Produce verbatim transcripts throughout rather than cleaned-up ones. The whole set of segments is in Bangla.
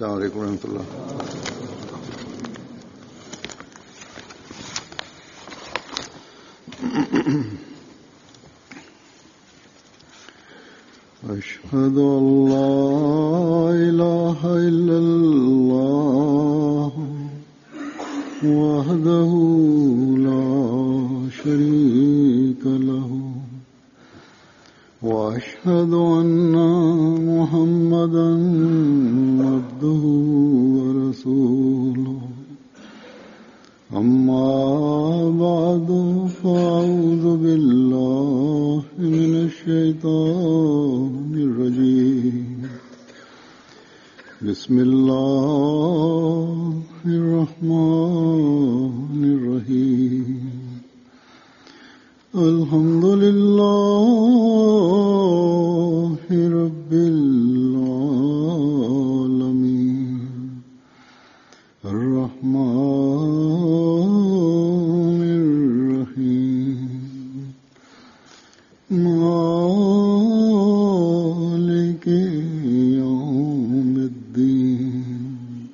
अस्सलामु अलैकुम रहमतुल्लाह। अशहदु अल्ला इलाहा इल्लल्लाह वहदहु ला शरीका लहु वअशहदु अन्ना मुहम्मदन अब्दुहु व रसूलुहु अम्मा बअदु फअऊज़ु बिल्लाहि मिनश शैतानिर रजीम। बिस्मिल्लाहिर रहमानिर रहीम। अल्हम्दुलिल्लाहि रब्बिल आलमीन अर्रहमानिर रहीम मालिकि यौमिद्दीन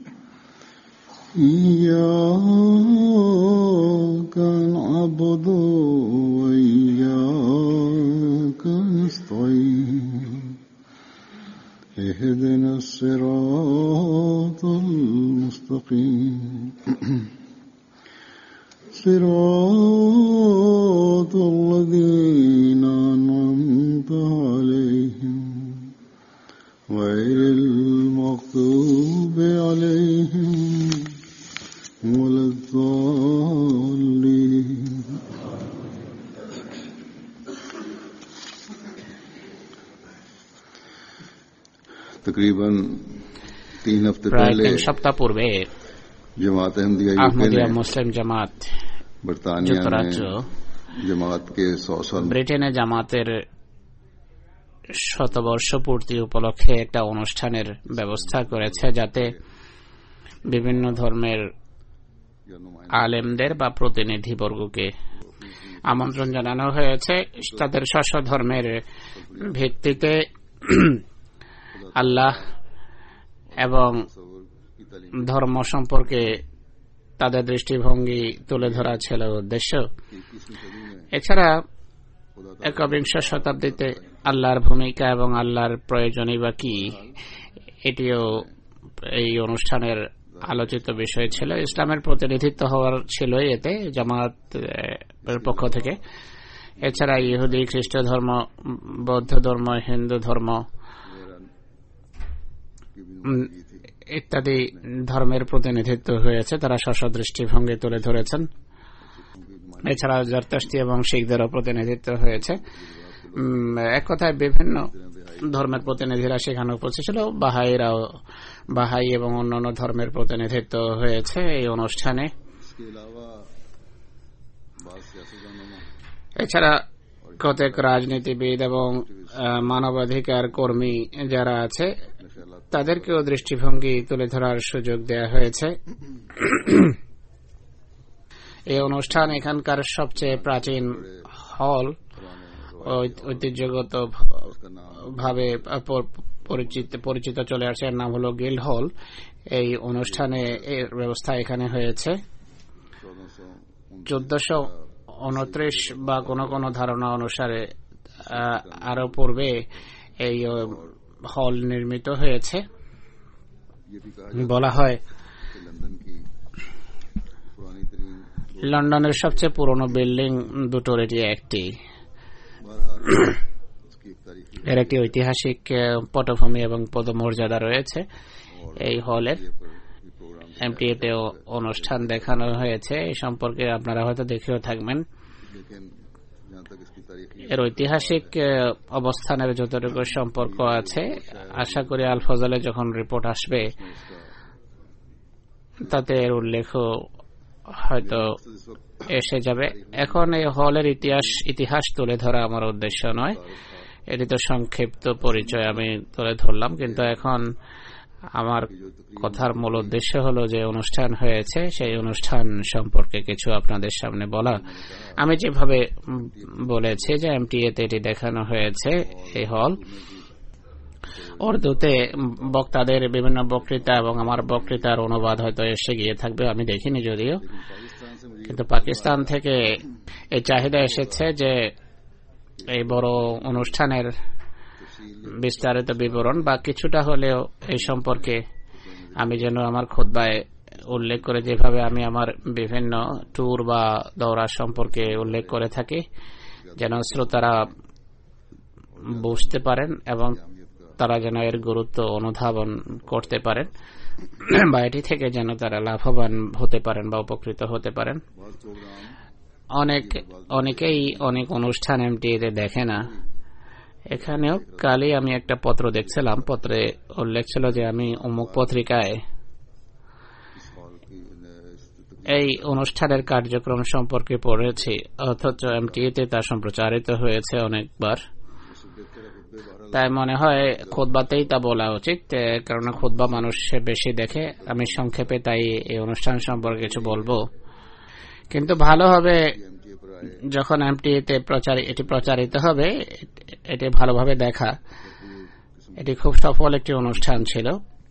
इय्याका नअबुदु व इय्याका नस्तईन इहदिनस सिरातल मुस्तकीम सिरातल लज़ीना अनअमता अलैहिम गैरिल मग़दूबि अलैहिम वलद्दाल्लीन। तकरीबन तीन हफ्ते पहले तीन सप्ताह पूर्वे जमात अहमदिया আহমদিয়া মুসলিম জামাত बरतानिया যুক্তরাজ্য में जमात के सौ साल ব্রিটেনে জামাতের শতবর্ষ পূর্তি উপলক্ষে একটা অনুষ্ঠানের ব্যবস্থা করেছে, যাতে বিভিন্ন ধর্মের আলেমদের বা প্রতিনিধিবর্গকে আমন্ত্রণ জানানো হয়েছে। তাদের স্ব ধর্মের ভিত্তিতে আল্লাহ এবং ধর্ম সম্পর্কে তাদের দৃষ্টিভঙ্গি তুলে ধরা ছিল উদ্দেশ্য। এছাড়া একবিংশ শতাব্দীতে আল্লাহর ভূমিকা এবং আল্লাহর প্রয়োজনই বা কি, এটিও এই অনুষ্ঠানের আলোচিত বিষয় ছিল। ইসলামের প্রতিনিধিত্ব হওয়ার ছিল এতে জামাতের পক্ষ থেকে। এছাড়া ইহুদি, খ্রিস্ট ধর্ম, বৌদ্ধ ধর্ম, হিন্দু ধর্ম ইত্যাদি ধর্মের প্রতিনিধিত্ব হয়েছে, তারা স্ব দৃষ্টিভঙ্গি তুলে ধরেছেন। এছাড়া জরতস্তি এবং শিখদেরও প্রতিনিধিত্ব হয়েছে। এক কথায় বিভিন্ন ধর্মের প্রতিনিধিরা সেখানে উপস্থিত ছিল। বাহাইরাও বাহাই এবং অন্যান্য ধর্মের প্রতিনিধিত্ব হয়েছে এই অনুষ্ঠানে। এছাড়া কতক রাজনীতিবিদ এবং মানবাধিকার কর্মী যারা আছে তাদেরকেও দৃষ্টিভঙ্গি তুলে ধরার সুযোগ দেওয়া হয়েছে। এই অনুষ্ঠান এখানকার সবচেয়ে প্রাচীন হল, ঐতিহ্যগত ভাবে পরিচিত পরিচিত চলে আসছে, এর নাম হলো গিল্ড হল। এই অনুষ্ঠানে এর ব্যবস্থা এখানে হয়েছে চোদ্দশো উনত্রিশ বা কোন কোন ধারণা অনুসারে আরো পূর্বে এই হল নির্মিত হয়েছে। বলা হয় লন্ডনের সবচেয়ে পুরনো বিল্ডিং দুটোর এটি একটি। এর একটি ঐতিহাসিক পটভূমি এবং পদমর্যাদা রয়েছে এই হলের। এমটিএতেও অনুষ্ঠান দেখানো হয়েছে, এই সম্পর্কে আপনারা হয়তো দেখেও থাকবেন। এর ঐতিহাসিক অবস্থানের যতটুকু সম্পর্ক আছে, আশা করি আল ফজলে যখন রিপোর্ট আসবে তাতে এর উল্লেখ হয়তো এসে যাবে। এখন এই হলের ইতিহাস ইতিহাস তুলে ধরা আমার উদ্দেশ্য নয়, এটি তো সংক্ষিপ্ত পরিচয় আমি তুলে ধরলাম। কিন্তু এখন আমার কথার মূল উদ্দেশ্য হলো যে অনুষ্ঠান হয়েছে সেই অনুষ্ঠান সম্পর্কে কিছু আপনাদের সামনে বলা। আমি যেভাবে বলেছি যে এমটিএতে এটি দেখানো হয়েছে, এই হল উর্দুতে বক্তাদের বিভিন্ন বক্তৃতা এবং আমার বক্তৃতার অনুবাদ হয়তো এসে গিয়ে থাকবে, আমি দেখিনি যদিও। কিন্তু পাকিস্তান থেকে এই চাহিদা এসেছে যে এই বড় অনুষ্ঠানের বিস্তারিত বিবরণ বা কিছুটা হলেও এই সম্পর্কে আমি যেন আমার খুতবায় উল্লেখ করে, যেভাবে আমি আমার বিভিন্ন ট্যুর বা দৌড়া সম্পর্কে উল্লেখ করে থাকি, যেন শ্রোতারা বুঝতে পারেন এবং তারা যেন এর গুরুত্ব অনুধাবন করতে পারেন বা এটি থেকে যেন তারা লাভবান হতে পারেন বা উপকৃত হতে পারেন। অনেক অনেকেই অনেক অনুষ্ঠান এমটিএতে দেখে না। এখানেও কালই আমি একটা পত্র দেখছিলাম, পত্রে উল্লেখ ছিল যে আমি অমুক পত্রিকায় এই অনুষ্ঠানের কার্যক্রম সম্পর্কে পড়েছি, অথচ এমটিএতে তা সম্প্রচারিত হয়েছে অনেকবার। তাই মনে হয় খুতবাতেই তা বলা উচিত, কারণ খুতবা মানুষ বেশি দেখে। আমি সংক্ষেপে তাই এই অনুষ্ঠান সম্পর্কে কিছু বলবো। কিন্তু ভালো হবে যখন এমটিএতে প্রচার এটি প্রচারিত হবে, এটি ভালোভাবে দেখা। এটি খুব সফল একটি অনুষ্ঠান ছিল।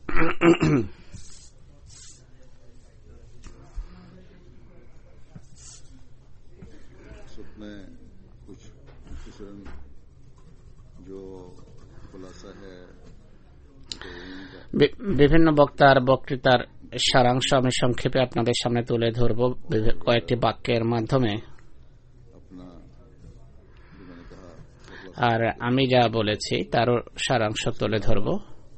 বিভিন্ন বক্তার বক্তৃতার সারাংশ আমি সংক্ষেপে আপনাদের সামনে তুলে ধরব কয়েকটি বাক্যের মাধ্যমে। আর আমি যা বলেছি তারও সারাংশ তুলে ধরব।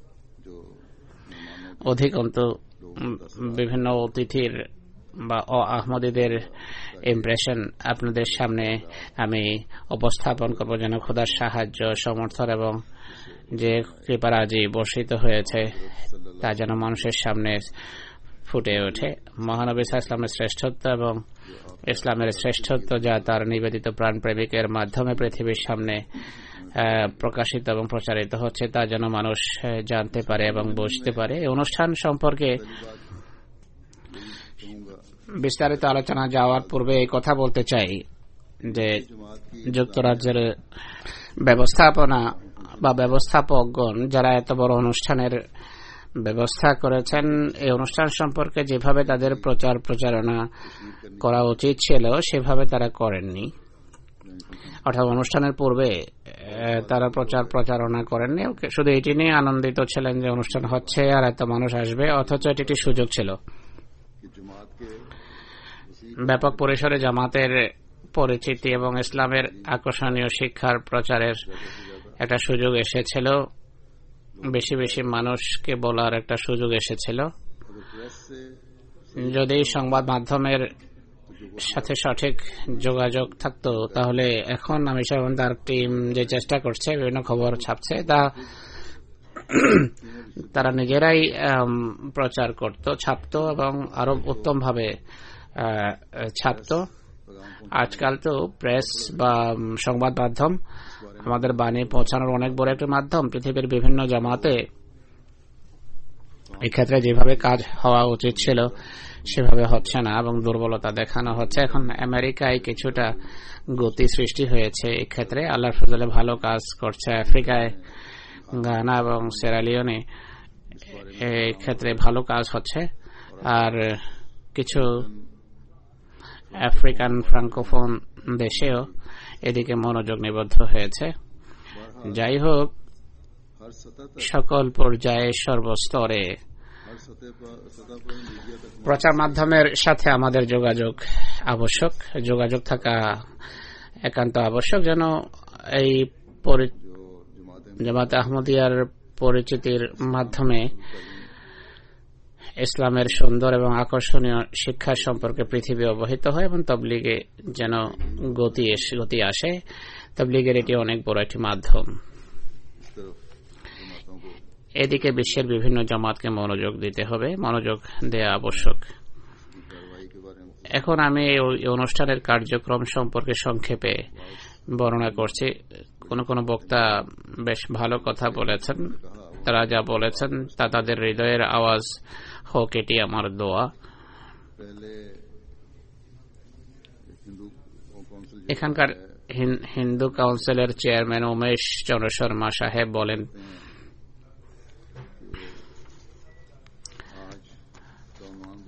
অধিকন্তু বিভিন্ন অতিথির বা আহমদীদের ইমপ্রেশন আপনাদের সামনে আমি উপস্থাপন করব, যেন খোদার সাহায্য, সমর্থন এবং যে কৃপারাজি বর্ষিত হয়েছে তা যেন মানুষের সামনে ফুটে ওঠে। মহানবী ইসলামের শ্রেষ্ঠত্ব এবং ইসলামের শ্রেষ্ঠত্ব যা তার নিবেদিত প্রাণ প্রেমিকের মাধ্যমে পৃথিবীর সামনে প্রকাশিত এবং প্রচারিত হচ্ছে তা যেন মানুষ জানতে পারে এবং বুঝতে পারে। এই অনুষ্ঠান সম্পর্কে বিস্তারিত আলোচনা যাওয়ার পূর্বে এই কথা বলতে চাই যে যুক্তরাজ্যের ব্যবস্থাপনা বা ব্যবস্থাপকগণ যারা এত বড় অনুষ্ঠানের ব্যবস্থা করেছেন, এই অনুষ্ঠান সম্পর্কে যেভাবে তাদের প্রচার প্রচারণা করা উচিত ছিল সেভাবে তারা করেননি। অর্থাৎ অনুষ্ঠানের পূর্বে তারা প্রচার প্রচারণা করেননি, শুধু এটি নিয়ে আনন্দিত ছিলেন যে অনুষ্ঠান হচ্ছে আর এত মানুষ আসবে, অথচ এটি একটি সুযোগ ছিল। ব্যাপক পরিসরে জামাতের পরিচিতি এবং ইসলামের আকর্ষণীয় শিক্ষার প্রচারের একটা সুযোগ এসেছিল, বেশি বেশি মানুষকে বলার একটা সুযোগ এসেছিল। যদি সংবাদ মাধ্যমের সাথে সঠিক যোগাযোগ থাকতো তাহলে এখন আমি এবং তার টিম যে চেষ্টা করছে বিভিন্ন খবর ছাপছে তা তারা নিজেরাই প্রচার করত, ছাপতো এবং আরো উত্তম ভাবে ছাপতো। আজকাল তো প্রেস বা সংবাদ মাধ্যম আমাদের বাণী পৌঁছানোর অনেক বড় একটা মাধ্যম। পৃথিবীর বিভিন্ন জামাতে এক্ষেত্রে যেভাবে কাজ হওয়া উচিত ছিল সেভাবে হচ্ছে না এবং দুর্বলতা দেখানো হচ্ছে। এখন আমেরিকায় কিছুটা গতি সৃষ্টি হয়েছে এক্ষেত্রে, আল্লাহর ফজলে ভালো কাজ করছে। আফ্রিকায়, গানা এবং সেরালিওনে এই ক্ষেত্রে ভালো কাজ হচ্ছে, আর কিছু আফ্রিকান ফ্রাঙ্কোফোন দেশেও এদিকে মনোযোগ নিবদ্ধ হয়েছে। যাই হোক, সকল পর্যায়ে সর্বস্তরে প্রচার মাধ্যমের সাথে আমাদের যোগাযোগ আবশ্যক, যোগাযোগ থাকা একান্ত আবশ্যক, যেন এই জামাত আহমদিয়ার পরিচিতির মাধ্যমে ইসলামের সুন্দর এবং আকর্ষণীয় শিক্ষা সম্পর্কে পৃথিবী অবহিত হয় এবং তবলিগে যেন গতি গতি আসে। তবলিগের এটি অনেক বড় একটি মাধ্যম। এদিকে বিশ্বের বিভিন্ন জামাতকে মনোযোগ দিতে হবে, মনোযোগ দেওয়া আবশ্যক। এখন আমি এই অনুষ্ঠানের কার্যক্রম সম্পর্কে সংক্ষেপে বর্ণনা করছি। কোন কোন বক্তা বেশ ভালো কথা বলেছেন, তারা যা বলেছেন তা তাদের হৃদয়ের আওয়াজ হোক, এটি আমার দোয়া। এখানকার হিন্দু কাউন্সিলের চেয়ারম্যান উমেশ চন্দ্র শর্মা সাহেব বলেন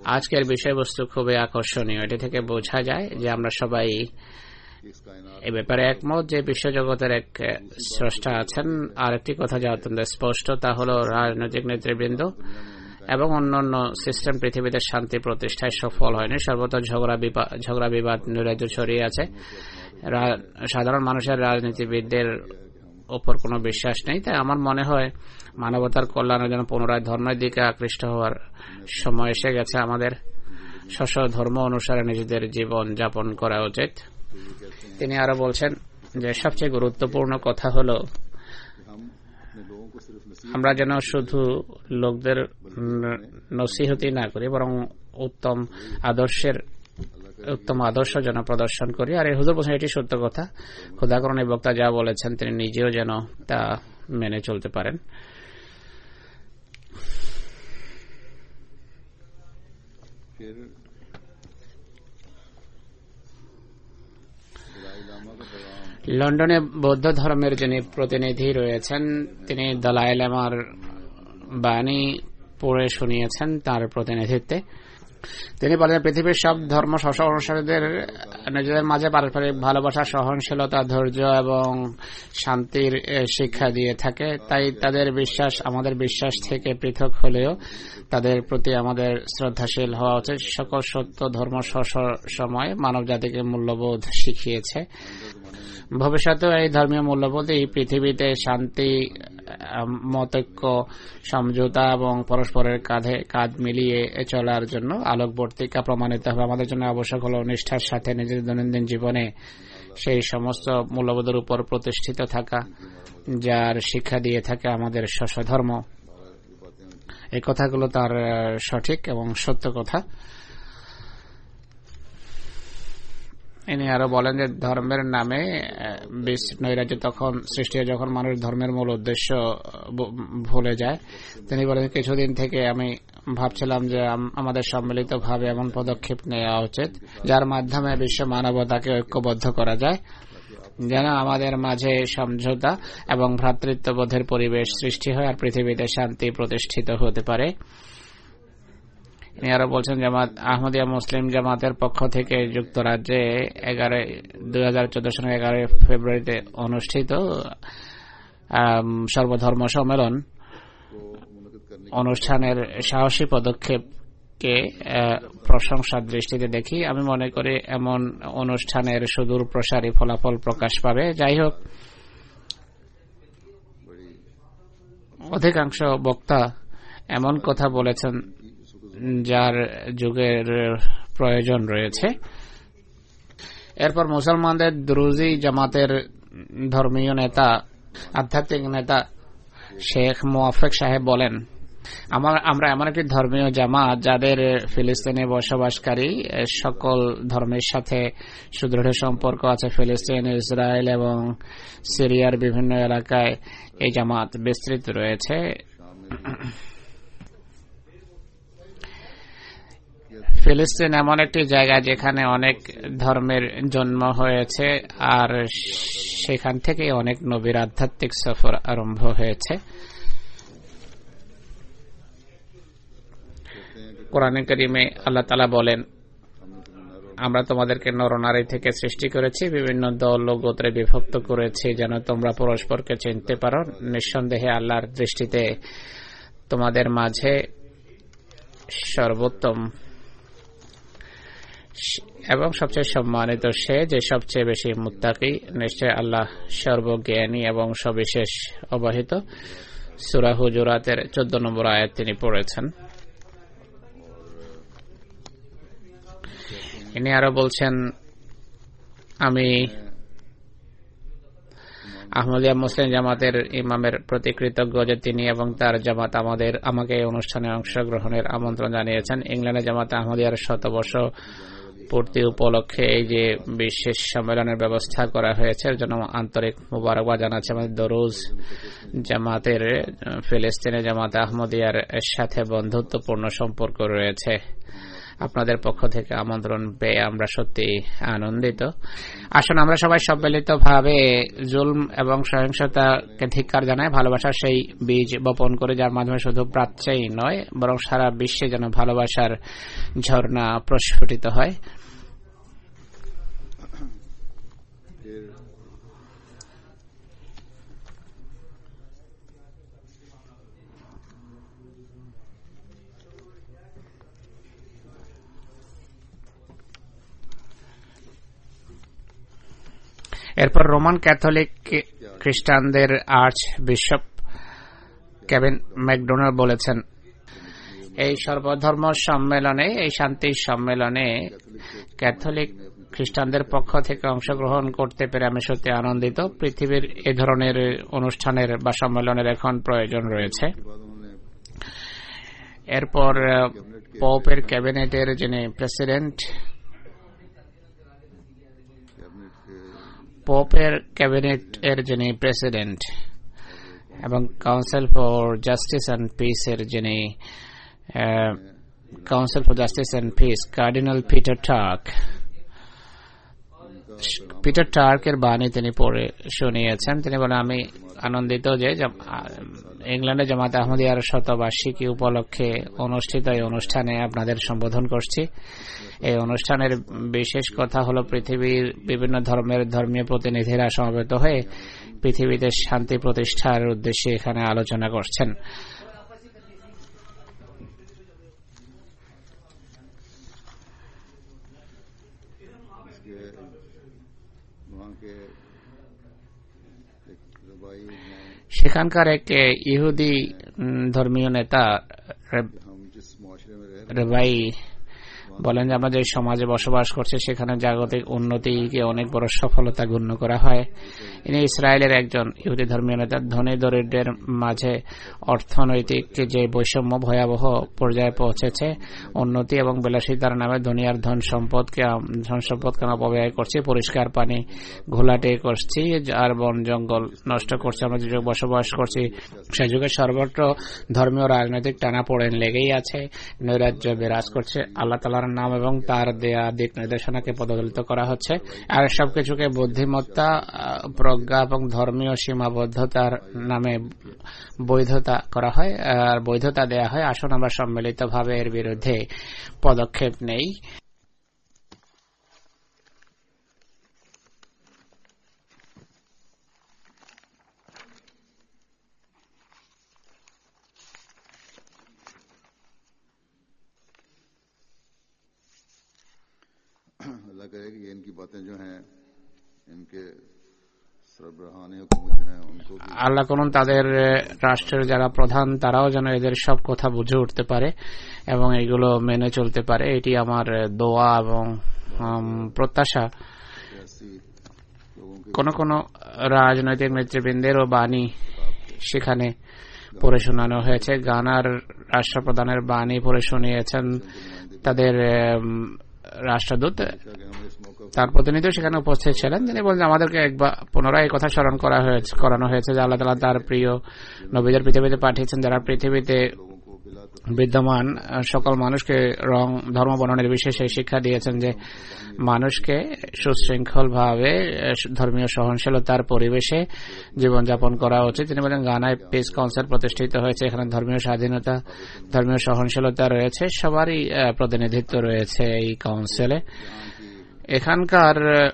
আজকের বিষয়বস্তু খুবই আকর্ষণীয়। এটি থেকে বোঝা যায় যে আমরা সবাই এ ব্যাপারে একমত যে বিশ্বজগতের এক স্রষ্টা আছেন। আর একটি কথা যা অত্যন্ত স্পষ্ট, তা হল রাজনৈতিক নেতৃবৃন্দ এবং অন্যান্য সিস্টেম পৃথিবীতে শান্তি প্রতিষ্ঠায় সফল হয়নি। সর্বত্র ঝগড়া বিবাদ ঝগড়া বিবাদ নৈরাজ্য ছড়িয়ে আছে। সাধারণ মানুষের রাজনীতিবিদদের ওপর কোনো বিশ্বাস নেই। তাই আমার মনে হয় মানবতার কল্যাণের জন্য পুনরায় ধর্মের দিকে আকৃষ্ট হওয়ার সময় এসে গেছে। আমাদের স্ব ধর্ম অনুসারে নিজেদের জীবন যাপন করা উচিত। তিনি আরো বলছেন যে সবচেয়ে গুরুত্বপূর্ণ কথা হলো আমরা যেন শুধু লোকদের নসিহতি না করি, বরং উত্তম আদর্শের উত্তম আদর্শ যেন প্রদর্শন করি। আর এই হুজুর বলছেন এটি সত্য কথা। খোদা করুন এই বক্তা যা বলেছেন তিনি নিজেও যেন তা মেনে চলতে পারেন। লন্ডনে বৌদ্ধ ধর্মের যিনি প্রতিনিধি রয়েছেন তিনি দলাই লামার বাণী পড়ে শুনিয়েছেন তার প্রতিনিধিত্বে। তিনি বলেন পৃথিবীর সব ধর্ম অনুসারীদের নিজেদের মাঝে পারস্পরিক ভালোবাসা, সহনশীলতা, ধৈর্য এবং শান্তির শিক্ষা দিয়ে থাকে। তাই তাদের বিশ্বাস আমাদের বিশ্বাস থেকে পৃথক হলেও তাদের প্রতি আমাদের শ্রদ্ধাশীল হওয়া উচিত। সকল সত্য ধর্ম সময় মানব জাতিকে মূল্যবোধ শিখিয়েছে। ভবিষ্যতেও এই ধর্মীয় মূল্যবোধ এই পৃথিবীতে শান্তি, মতৈক্য, সমঝোতা এবং পরস্পরের কাঁধে কাঁধ মিলিয়ে চলার জন্য আলোকবর্তিকা প্রমাণিত হবে। আমাদের জন্য আবশ্যক হল নিষ্ঠার সাথে নিজের দৈনন্দিন জীবনে সেই সমস্ত মূল্যবোধের উপর প্রতিষ্ঠিত থাকা যার শিক্ষা দিয়ে থাকে আমাদের স্ব ধর্ম। এই কথাগুলো তার সঠিক এবং সত্য কথা। ইনি আরো বলেন যে ধর্মের নামে নৈরাজ্য তখন সৃষ্টি হয় যখন মানুষ ধর্মের মূল উদ্দেশ্য ভুলে যায়। তিনি বলেন কিছুদিন থেকে আমি ভাবছিলাম যে আমাদের সম্মিলিত ভাবে এমন পদক্ষেপ নেওয়া উচিত যার মাধ্যমে বিশ্ব মানবতাকে ঐক্যবদ্ধ করা যায়, যেন আমাদের মাঝে সমঝোতা এবং ভ্রাতৃত্ববোধের পরিবেশ সৃষ্টি হয় আর পৃথিবীতে শান্তি প্রতিষ্ঠিত হতে পারে। তিনি আরো বলছেন জামাত আহমদিয়া মুসলিম জামাতের পক্ষ থেকে যুক্তরাজ্যে এগারো দুই হাজার চোদ্দ সালের এগারোই ফেব্রুয়ারিতে অনুষ্ঠিত সর্বধর্ম সম্মেলন অনুষ্ঠানের সাহসী পদক্ষেপকে প্রশংসার দৃষ্টিতে দেখি। আমি মনে করি এমন অনুষ্ঠানের সুদূর প্রসারী ফলাফল প্রকাশ পাবে। যাই হোক, অধিকাংশ বক্তা এমন কথা বলেছেন যার যুগের প্রয়োজন রয়েছে। এরপর মুসলমানদের দ্রুজি জামাতের ধর্মীয় নেতা আধ্যাত্মিক নেতা শেখ মুওয়াফেক সাহেব বলেন, আমরা এমন একটি ধর্মীয় জামাত যাদের ফিলিস্তিনে বসবাসকারী সকল ধর্মের সাথে সুদৃঢ় সম্পর্ক আছে। ফিলিস্তিন, ইসরায়েল এবং সিরিয়ার বিভিন্ন এলাকায় এই জামাত বিস্তৃত রয়েছে। ফিলিস্তিন এমন একটি জায়গা যেখানে অনেক ধর্মের জন্ম হয়েছে আর সেখান থেকে অনেক নবীর আধ্যাত্মিক সফর আরম্ভ হয়েছে। কোরআনে কারিমে আল্লাহ তাআলা বলেন, আমরা তোমাদেরকে নরনারী থেকে সৃষ্টি করেছি, বিভিন্ন দল ও গোত্রে বিভক্ত করেছি যেন তোমরা পরস্পরকে চিনতে পারো। নিঃসন্দেহে আল্লাহর দৃষ্টিতে তোমাদের মাঝে সর্বোত্তম এবং সবচেয়ে সম্মানিত সে যে সবচেয়ে বেশি মুত্তাকি। নিশ্চয় আল্লাহ সর্বজ্ঞানী এবং সবিশেষ অবহিত। সূরা হুজুরাতের চোদ্দ নম্বর আয়াত তিনি পড়েছেন। ইনি আরো বলছেন, আমি আহমদিয়া মুসলিম জামাতের ইমামের প্রতি কৃতজ্ঞ যে তিনি এবং তার জামাত আমাদের আমাকে এই অনুষ্ঠানে অংশগ্রহণের আমন্ত্রণ জানিয়েছেন। ইংল্যান্ডে জামাতে আহমদিয়ার শতবর্ষ পূর্তি উপলক্ষে এই যে বিশেষ সম্মেলনের ব্যবস্থা করা হয়েছে এর জন্য আন্তরিক মোবারকবাদ জানাচ্ছি। আমাদের দরুজ জামাতের ফিলিস্তিনে জামাতে আহমদিয়ার সাথে বন্ধুত্বপূর্ণ সম্পর্ক রয়েছে। আপনাদের পক্ষ থেকে আমন্ত্রণ পেয়ে আমরা সত্যি আনন্দিত। আসুন আমরা সবাই সম্মিলিত ভাবে জুলম এবং সহিংসতাকে ধিক্কার জানাই, ভালোবাসার সেই বীজ বপন করে যার মাধ্যমে শুধু প্রাচ্যেই নয় বরং সারা বিশ্বে যেন ভালোবাসার ঝর্ণা প্রস্ফুটিত হয়। এরপর রোমান ক্যাথলিক খ্রিস্টানদের আর্চ বিশপ কেভিন ম্যাকডোনাল্ড বলেছেন, এই সর্বধর্ম সম্মেলনে, এই শান্তি সম্মেলনে ক্যাথলিক খ্রিস্টানদের পক্ষ থেকে অংশগ্রহণ করতে পেরে আমি সত্যি আনন্দিত। পৃথিবীর এ ধরনের অনুষ্ঠানের বা সম্মেলনের এখন প্রয়োজন রয়েছে। এরপর পোপের ক্যাবিনেটের যিনি প্রেসিডেন্ট পোপের ক্যাবিনেট এর যিনি প্রেসিডেন্ট এবং council for justice and peace এর যিনি council for justice and peace cardinal Peter Turk Peter টার্কের বাণী তিনি পড়ে শুনিয়েছেন। তিনি বলেন, আমি আনন্দিত যে ইংল্যান্ডে জামাত আহমদিয়ার শতবার্ষিকী উপলক্ষে অনুষ্ঠিত এই অনুষ্ঠানে আপনাদের সম্বোধন করছি। এই অনুষ্ঠানের বিশেষ কথা হলো পৃথিবীর বিভিন্ন ধর্মের ধর্মীয় প্রতিনিধিরা সমবেত হয়ে পৃথিবীতে শান্তি প্রতিষ্ঠার উদ্দেশ্যে এখানে আলোচনা করছেন। সেখানকার এক ইহুদি ধর্মীয় নেতা রেবাই বলেন যে আমরা যে সমাজে বসবাস করছি সেখানে জাগতিক উন্নতিকে অনেক বড় সফলতা গণ্য করা হয়। ইনি ইসরায়েলের একজন ইহুদি ধর্মীয় নেতা। ধনী দরিদ্রের মাঝে অর্থনৈতিক যে বৈষম্য ভয়াবহ পর্যায়ে পৌঁছেছে, উন্নতি এবং বিলাসিতার নামে দুনিয়ার ধন সম্পদকে ধন সম্পদকে আমরা অপব্যয় করছি, পরিষ্কার পানি ঘোলাটে করছি, আর বন জঙ্গল নষ্ট করছি। আমরা যে যুগে বসবাস করছি সে যুগে সর্বত্র ধর্মীয় রাজনৈতিক টানাপোড়েন লেগেই আছে, নৈরাজ্য বিরাজ করছে। আল্লাহ তাআলার নাম এবং তার দেয়া দিক নির্দেশনাকে পদদলিত করা হচ্ছে, আর সবকিছুকে বুদ্ধিমত্তা, প্রজ্ঞা এবং ধর্মীয় সীমাবদ্ধতার নামে বৈধতা করা হয় আর বৈধতা দেয়া হয়। আসুন আমরা সম্মিলিতভাবে এর বিরুদ্ধে পদক্ষেপ নেই। আল্লাহ করুন তাদের রাষ্ট্রের যারা প্রধান তারাও যেন এদের সব কথা বুঝে উঠতে পারে এবং এগুলো মেনে চলতে পারে। এটি আমার দোয়া এবং প্রত্যাশা। কোন কোন রাজনৈতিক নেতৃবৃন্দেরও বাণী সেখানে পড়ে শোনানো হয়েছে। গানার রাষ্ট্রপ্রধানের বাণী পড়ে শুনিয়েছেন তাদের রাষ্ট্রদূত, তার প্রতিনিধি সেখানে উপস্থিত ছিলেন। তিনি বলেন আমাদেরকে একবার পুনরায় কথা স্মরণ করা হয়েছে করানো হয়েছে যে আল্লাহ তাআলা তার প্রিয় নবীদের পৃথিবীতে পাঠিয়েছেন, যারা পৃথিবীতে বিদ্যমান সকল মানুষকে রং ধর্ম বর্ণ নির্বিশেষে শিক্ষা দিয়েছেন যে মানুষকে সুশৃঙ্খল ভাবে ধর্মীয় সহনশীলতার পরিবেশে জীবনযাপন করা উচিত। তিনি বলেন গানায় পিস কাউন্সিল প্রতিষ্ঠিত হয়েছে, এখানে ধর্মীয় স্বাধীনতা, ধর্মীয় সহনশীলতা রয়েছে, সবারই প্রতিনিধিত্ব রয়েছে এই কাউন্সিলে। এখানকার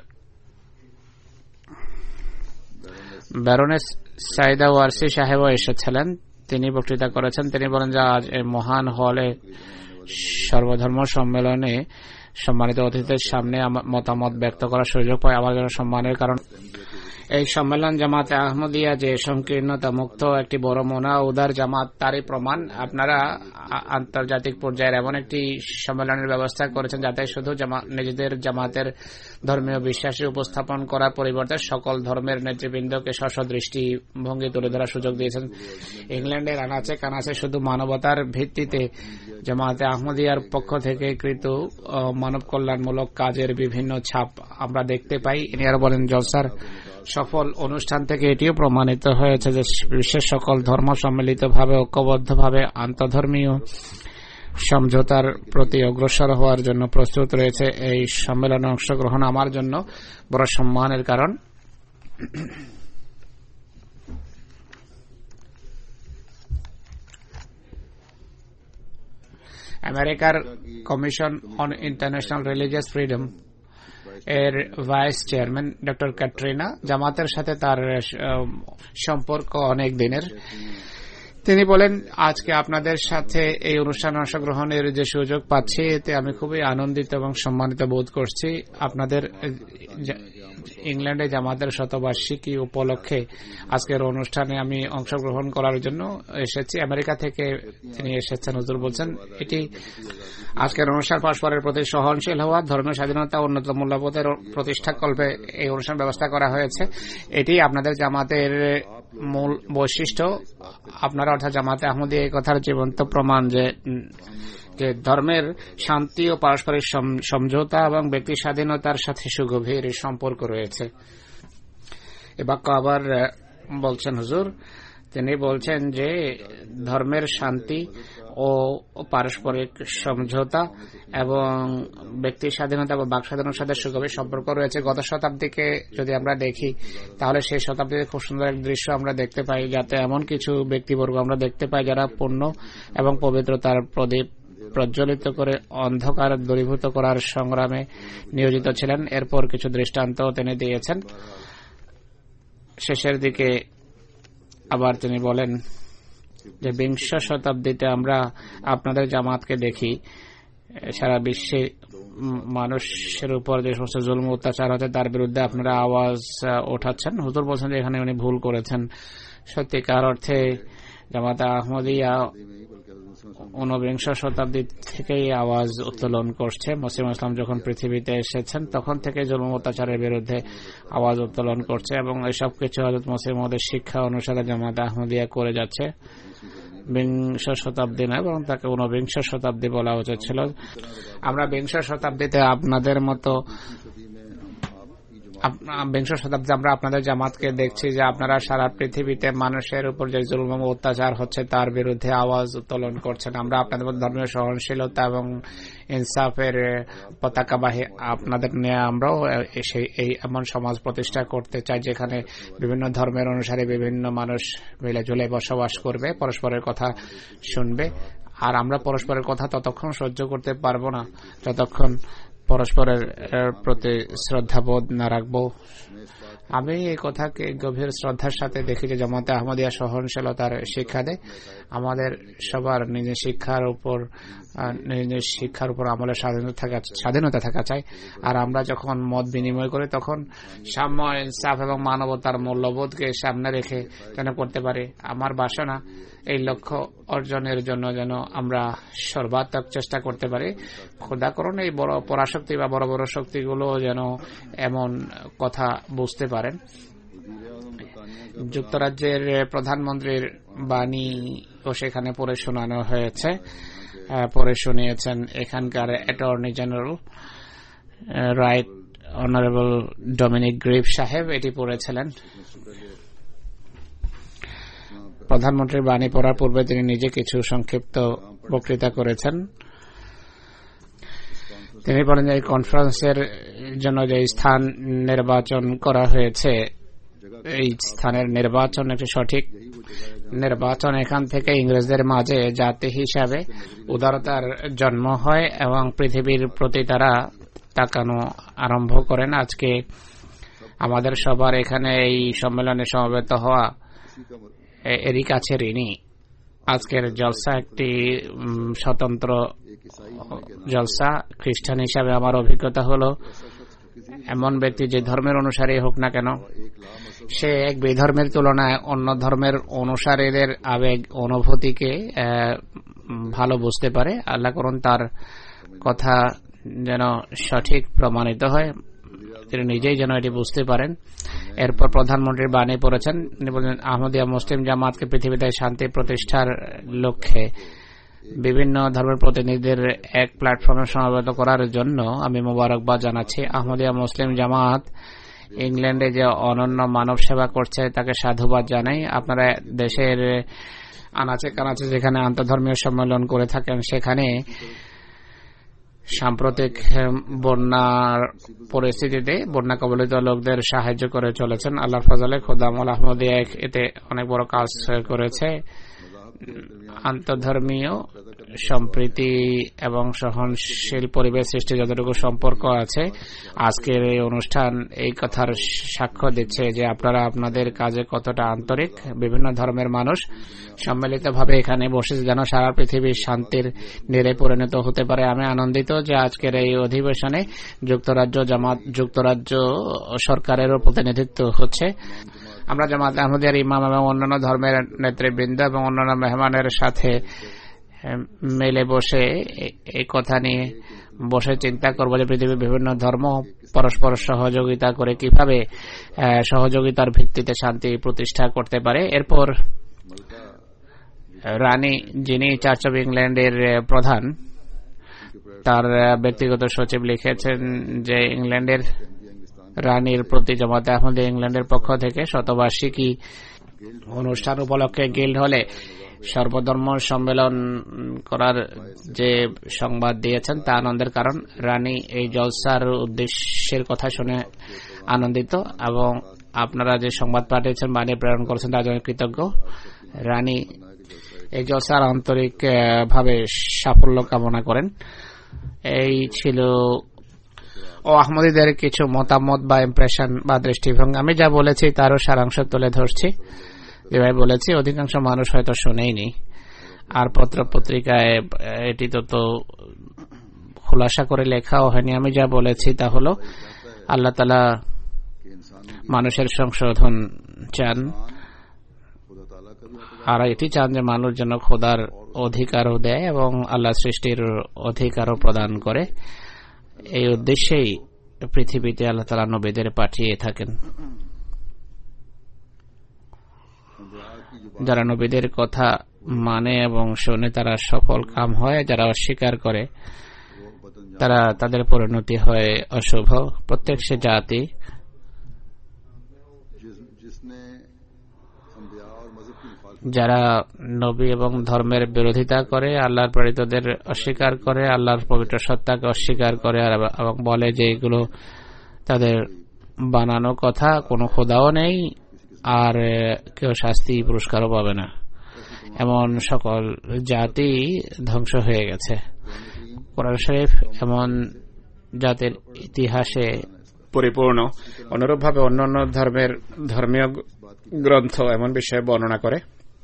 ব্যারোনেস সাইদা ওয়ারসি সাহেবও এসেছিলেন, তিনি বক্তৃতা করেছেন। তিনি বলেন যে আজ এই মহান হলে সর্বধর্ম সম্মেলনে সম্মানিত অতিথিদের সামনে মতামত ব্যক্ত করার সুযোগ পায় আমার জন্য সম্মানের কারণ। এই সম্মেলন জামাতে আহমদিয়া যে সংকীর্ণতা মুক্ত একটি বড় মনা উদার জামাত তারই প্রমাণ। আপনারা আন্তর্জাতিক পর্যায়ের এমন একটি সম্মেলনের ব্যবস্থা করেছেন যাতে শুধু নিজেদের জামাতের ধর্মীয় বিশ্বাসী উপস্থাপন করার পরিবর্তে সকল ধর্মের নেতৃবৃন্দকে স্ব দৃষ্টিভঙ্গি তুলে ধরার সুযোগ দিয়েছেন। ইংল্যান্ডের আনাচে কানাচে শুধু মানবতার ভিত্তিতে জামাতে আহমদিয়ার পক্ষ থেকে কৃত মানব কল্যাণমূলক কাজের বিভিন্ন ছাপ আমরা দেখতে পাই। ইনি আরো বলেন জলসার সফল অনুষ্ঠান থেকে এটিও প্রমাণিত হয়েছে যে বিশ্বের সকল ধর্ম সম্মিলিতভাবে ঐক্যবদ্ধভাবে আন্তধর্মীয় সমঝোতার প্রতি অগ্রসর হওয়ার জন্য প্রস্তুত রয়েছে। এই সম্মেলনে অংশগ্রহণ আমার জন্য বড় সম্মানের কারণ। আমেরিকার commission on international religious freedom এর ভাইস চেয়ারম্যান ডক্টর ক্যাটরিনা, জামাতের সাথে তার সম্পর্ক অনেক দিনের। তিনি বলেন, আজকে আপনাদের সাথে এই অনুষ্ঠানে অংশগ্রহণের যে সুযোগ পাচ্ছি, এতে আমি খুবই আনন্দিত এবং সম্মানিত বোধ করছি। আপনাদের ইংল্যান্ডে জামাতের শতবার্ষিকী উপলক্ষে আজকের অনুষ্ঠানে আমি অংশগ্রহণ করার জন্য এসেছি। আমেরিকা থেকে তিনি এসেছেন। হুজুর বলছেন, এটি আজকের অনুষ্ঠান পরস্পরের প্রতি সহনশীল হওয়া, ধর্মীয় স্বাধীনতা, উন্নত মূল্যবোধের প্রতিষ্ঠাকল্পে এই অনুষ্ঠান ব্যবস্থা করা হয়েছে। এটি আপনাদের জামাতের মূল বৈশিষ্ট্য। আপনারা অর্থাৎ জামাতে আহমদী এই কথার জীবন্ত প্রমাণ যে যে ধর্মের শান্তি ও পারস্পরিক সমঝোতা এবং ব্যক্তি স্বাধীনতার সাথে সুগভীর সম্পর্ক রয়েছে। এ বাক্য আবার বলছেন হুজুর। তিনি বলছেন যে ধর্মের শান্তি ও পারস্পরিক সমঝোতা এবং ব্যক্তি স্বাধীনতা বা বাক স্বাধীনতার সাথে সুগভীর সম্পর্ক রয়েছে। গত শতাব্দীকে যদি আমরা দেখি, তাহলে সেই শতাব্দীতে খুব সুন্দর এক দৃশ্য আমরা দেখতে পাই, যাতে এমন কিছু ব্যক্তিবর্গ আমরা দেখতে পাই যারা পূর্ণ এবং পবিত্রতার প্রদীপ প্রজ্বলিত করে অন্ধকার দূরীভূত করার সংগ্রামে নিয়োজিত ছিলেন। এরপর কিছু দৃষ্টান্ত তিনি দিয়েছেন। শেষের দিকে আবার তিনি বলেন যে বিংশ শতাব্দীতে আমরা আপনাদের জামাতকে দেখি সারা বিশ্বে মানুষের উপর যে সমস্ত জুলুম অত্যাচার হচ্ছে তার বিরুদ্ধে আপনারা আওয়াজ ওঠাচ্ছেন। হুজুর বলছেন যে এখানে উনি ভুল করেছেন। সত্যিকার অর্থে জামাত আহমদিয়া ঊনবিংশ শতাব্দী থেকেই আওয়াজ উত্তোলন করছে। মুসলিম ইসলাম যখন পৃথিবীতে এসেছেন তখন থেকে জুলুম অত্যাচারের বিরুদ্ধে আওয়াজ উত্তোলন করছে এবং এসব কিছু হযরত মুসলিমদের শিক্ষা অনুসারে জামাত আহমদিয়া করে যাচ্ছে। বিংশ শতাব্দী নয়, বরং তাকে ঊনবিংশ শতাব্দী বলা উচিত ছিল। আমরা বিংশ শতাব্দীতে আপনাদের মতো বিংশ শতাব্দী আমরা আপনাদের জামাতকে দেখছি যে আপনারা সারা পৃথিবীতে মানুষের উপর যে জুলুম এবং অত্যাচার হচ্ছে তার বিরুদ্ধে আওয়াজ উত্তোলন করছেন। আমরা আপনাদের মধ্যে ধর্মীয় সহনশীলতা এবং ইনসাফের পতাকাবাহী আপনাদের নিয়ে আমরাও এই এমন সমাজ প্রতিষ্ঠা করতে চাই যেখানে বিভিন্ন ধর্মের অনুসারে বিভিন্ন মানুষ মিলে ঝুলে বসবাস করবে, পরস্পরের কথা শুনবে। আর আমরা পরস্পরের কথা ততক্ষণ সহ্য করতে পারবো না যতক্ষণ পরস্পরের প্রতি শ্রদ্ধাবোধ না রাখবো। আমি এই কথাকে গভীর শ্রদ্ধার সাথে দেখি যে জামাতে আহমদিয়া সহনশীলতার শিক্ষা দেয়। আমাদের সবার নিজের শিক্ষার উপর নিজের শিক্ষার উপর আমলের স্বাধীনতা থাকা স্বাধীনতা থাকা চাই। আর আমরা যখন মত বিনিময় করি তখন সাম্য, ইনসাফ এবং মানবতার মূল্যবোধকে সামনে রেখে যেন করতে পারি। আমার বাসনা এই লক্ষ্য অর্জনের জন্য যেন আমরা সর্বাত্মক চেষ্টা করতে পারি। খোদা করুন এই বড় পরাশক্তি বা বড় বড় শক্তিগুলো যেন এমন কথা বুঝতে পারেন। যুক্তরাজ্যের প্রধানমন্ত্রীর বাণী ও সেখানে পড়ে শোনানো হয়েছে, পড়ে শুনিয়েছেন এখানকার attorney general right honourable Dominic Grieve সাহেব। এটি পড়েছিলেন। প্রধানমন্ত্রীর বাণী পড়ার পূর্বে তিনি নিজে কিছু সংক্ষিপ্ত বক্তৃতা করেছেন। তিনি বলেন যে এই কনফারেন্সের জন্য যে স্থান নির্বাচন করা হয়েছে, এই স্থানের নির্বাচন একটি সঠিক নির্বাচন। এখান থেকে ইংরেজদের মাঝে জাতি হিসাবে উদারতার জন্ম হয় এবং পৃথিবীর প্রতি তারা তাকানো আরম্ভ করেন। আজকে আমাদের সবার এখানে এই সম্মেলনে সমবেত হওয়া এরই কাছে ঋণী। আজকের জলসা একটি স্বতন্ত্র জলসা। খ্রিস্টান হিসাবে আমার অভিজ্ঞতা হলো এমন ব্যক্তি যে ধর্মের অনুসারী হোক না কেন, সে এক বিধর্মের তুলনায় অন্য ধর্মের অনুসারীদের আবেগ অনুভূতিকে ভালো বুঝতে পারে। আল্লাহ করুন তার কথা যেন সঠিক প্রমাণিত হয়, তিনি নিজেই যেন এটি বুঝতে পারেন। এরপর প্রধানমন্ত্রীর বাণী পড়েছেন। তিনি বলেন, আহমদিয়া মুসলিম জামাতকে পৃথিবীতে শান্তি প্রতিষ্ঠার লক্ষ্যে বিভিন্ন ধর্মের প্রতিনিধিদের এক প্ল্যাটফর্মে সমবেত করার জন্য আমি মোবারকবাদ জানাচ্ছি। আহমদিয়া মুসলিম জামাত ইংল্যান্ডে যে অনন্য মানব সেবা করছে তাকে সাধুবাদ জানাই। আপনারা দেশের আনাচে কানাচে যেখানে আন্তঃধর্মীয় সম্মেলন করে থাকেন সেখানে সাম্প্রতিক বন্যার পরিস্থিতিতে বন্যা কবলিত লোকদের সাহায্য করে চলেছেন। আল্লাহর ফজলে খোদামুল আহমদিয়া এতে অনেক বড় কাজ করেছে। আন্তঃধর্মীয় সম্প্রীতি এবং সহনশীল পরিবেশ সৃষ্টি যতটুকু সম্পর্ক আছে, আজকের এই অনুষ্ঠান এই কথার সাক্ষ্য দিচ্ছে যে আপনারা আপনাদের কাজে কতটা আন্তরিক। বিভিন্ন ধর্মের মানুষ সম্মিলিতভাবে এখানে বসেছে যেন সারা পৃথিবীর শান্তির নীড়ে পরিণত হতে পারে। আমি আনন্দিত যে আজকের এই অধিবেশনে যুক্তরাজ্য জামাত যুক্তরাজ্য সরকারেরও প্রতিনিধিত্ব হচ্ছে। আমরা জামাত আহমদিয়ার ইমাম এবং অন্যান্য ধর্মের নেতৃবৃন্দ এবং অন্যান্য মেহমানের সাথে মেলে বসে এই কথা নিয়ে বসে চিন্তা করব যে পৃথিবীর বিভিন্ন ধর্ম পরস্পর সহযোগিতা করে কিভাবে সহযোগিতার ভিত্তিতে শান্তি প্রতিষ্ঠা করতে পারে। এরপর রানী, যিনি চার্চ অব ইংল্যান্ডের প্রধান, তার ব্যক্তিগত সচিব লিখেছেন যে ইংল্যান্ডের রানীর প্রতি জামাতে আহমদিয়া ইংল্যান্ডের পক্ষ থেকে শতবার্ষিকী অনুষ্ঠান উপলক্ষে গিল্ড হলে সর্বধর্ম সম্মেলন করার যে সংবাদ দিয়েছেন তা আনন্দের কারণ। রানী এই জলসার উদ্দেশ্যের কথা শুনে আনন্দিত এবং আপনারা যে সংবাদ পাঠিয়েছেন বাণী প্রেরণ করেছেন তার জন্য কৃতজ্ঞ। রানী এই জলসার আন্তরিক ভাবে সাফল্য কামনা করেন। এই ছিল ও আহমদীদের কিছু মতামত বা ইমপ্রেশন বা দৃষ্টিভঙ্গি। আমি যা বলেছি তারও সারাংশ তুলে ধরছি। যেভাবে বলেছি অধিকাংশ মানুষ হয়তো শুনেইনি, আর পত্র পত্রিকায় এটি তো তো খোলাসা করে লেখাও হয়নি। আমি যা বলেছি তা হলো আল্লাহ তাআলা মানুষের সংশোধন চান, আর এটি চান যে মানুষ যেন খোদার অধিকারও দেয় এবং আল্লাহ সৃষ্টির অধিকারও প্রদান করে। এই উদ্দেশ্যেই পৃথিবীতে আল্লাহ তাআলা নবীদের পাঠিয়ে থাকেন। যারা নবীদের কথা মানে এবং শোনে তারা সফল কাম হয়, যারা অস্বীকার করে তারা তাদের পরিণতি হয় অশুভ। প্রত্যেক সে জাতি যারা নবী এবং ধর্মের বিরোধিতা করে, আল্লাহর প্রেরিতদের অস্বীকার করে, আল্লাহর পবিত্র সত্তাকে অস্বীকার করে এবং বলে যে এগুলো তাদের বানানো কথা, কোনো খোদাও নেই আর কেউ শাস্তি পুরস্কারও পাবে না, এমন সকল জাতি ধ্বংস হয়ে গেছে। কোরআন শরীফ এমন জাতির ইতিহাসে পরিপূর্ণ। অনুরূপভাবে অন্যান্য ধর্মের ধর্মীয় গ্রন্থ এমন বিষয়ে বর্ণনা করে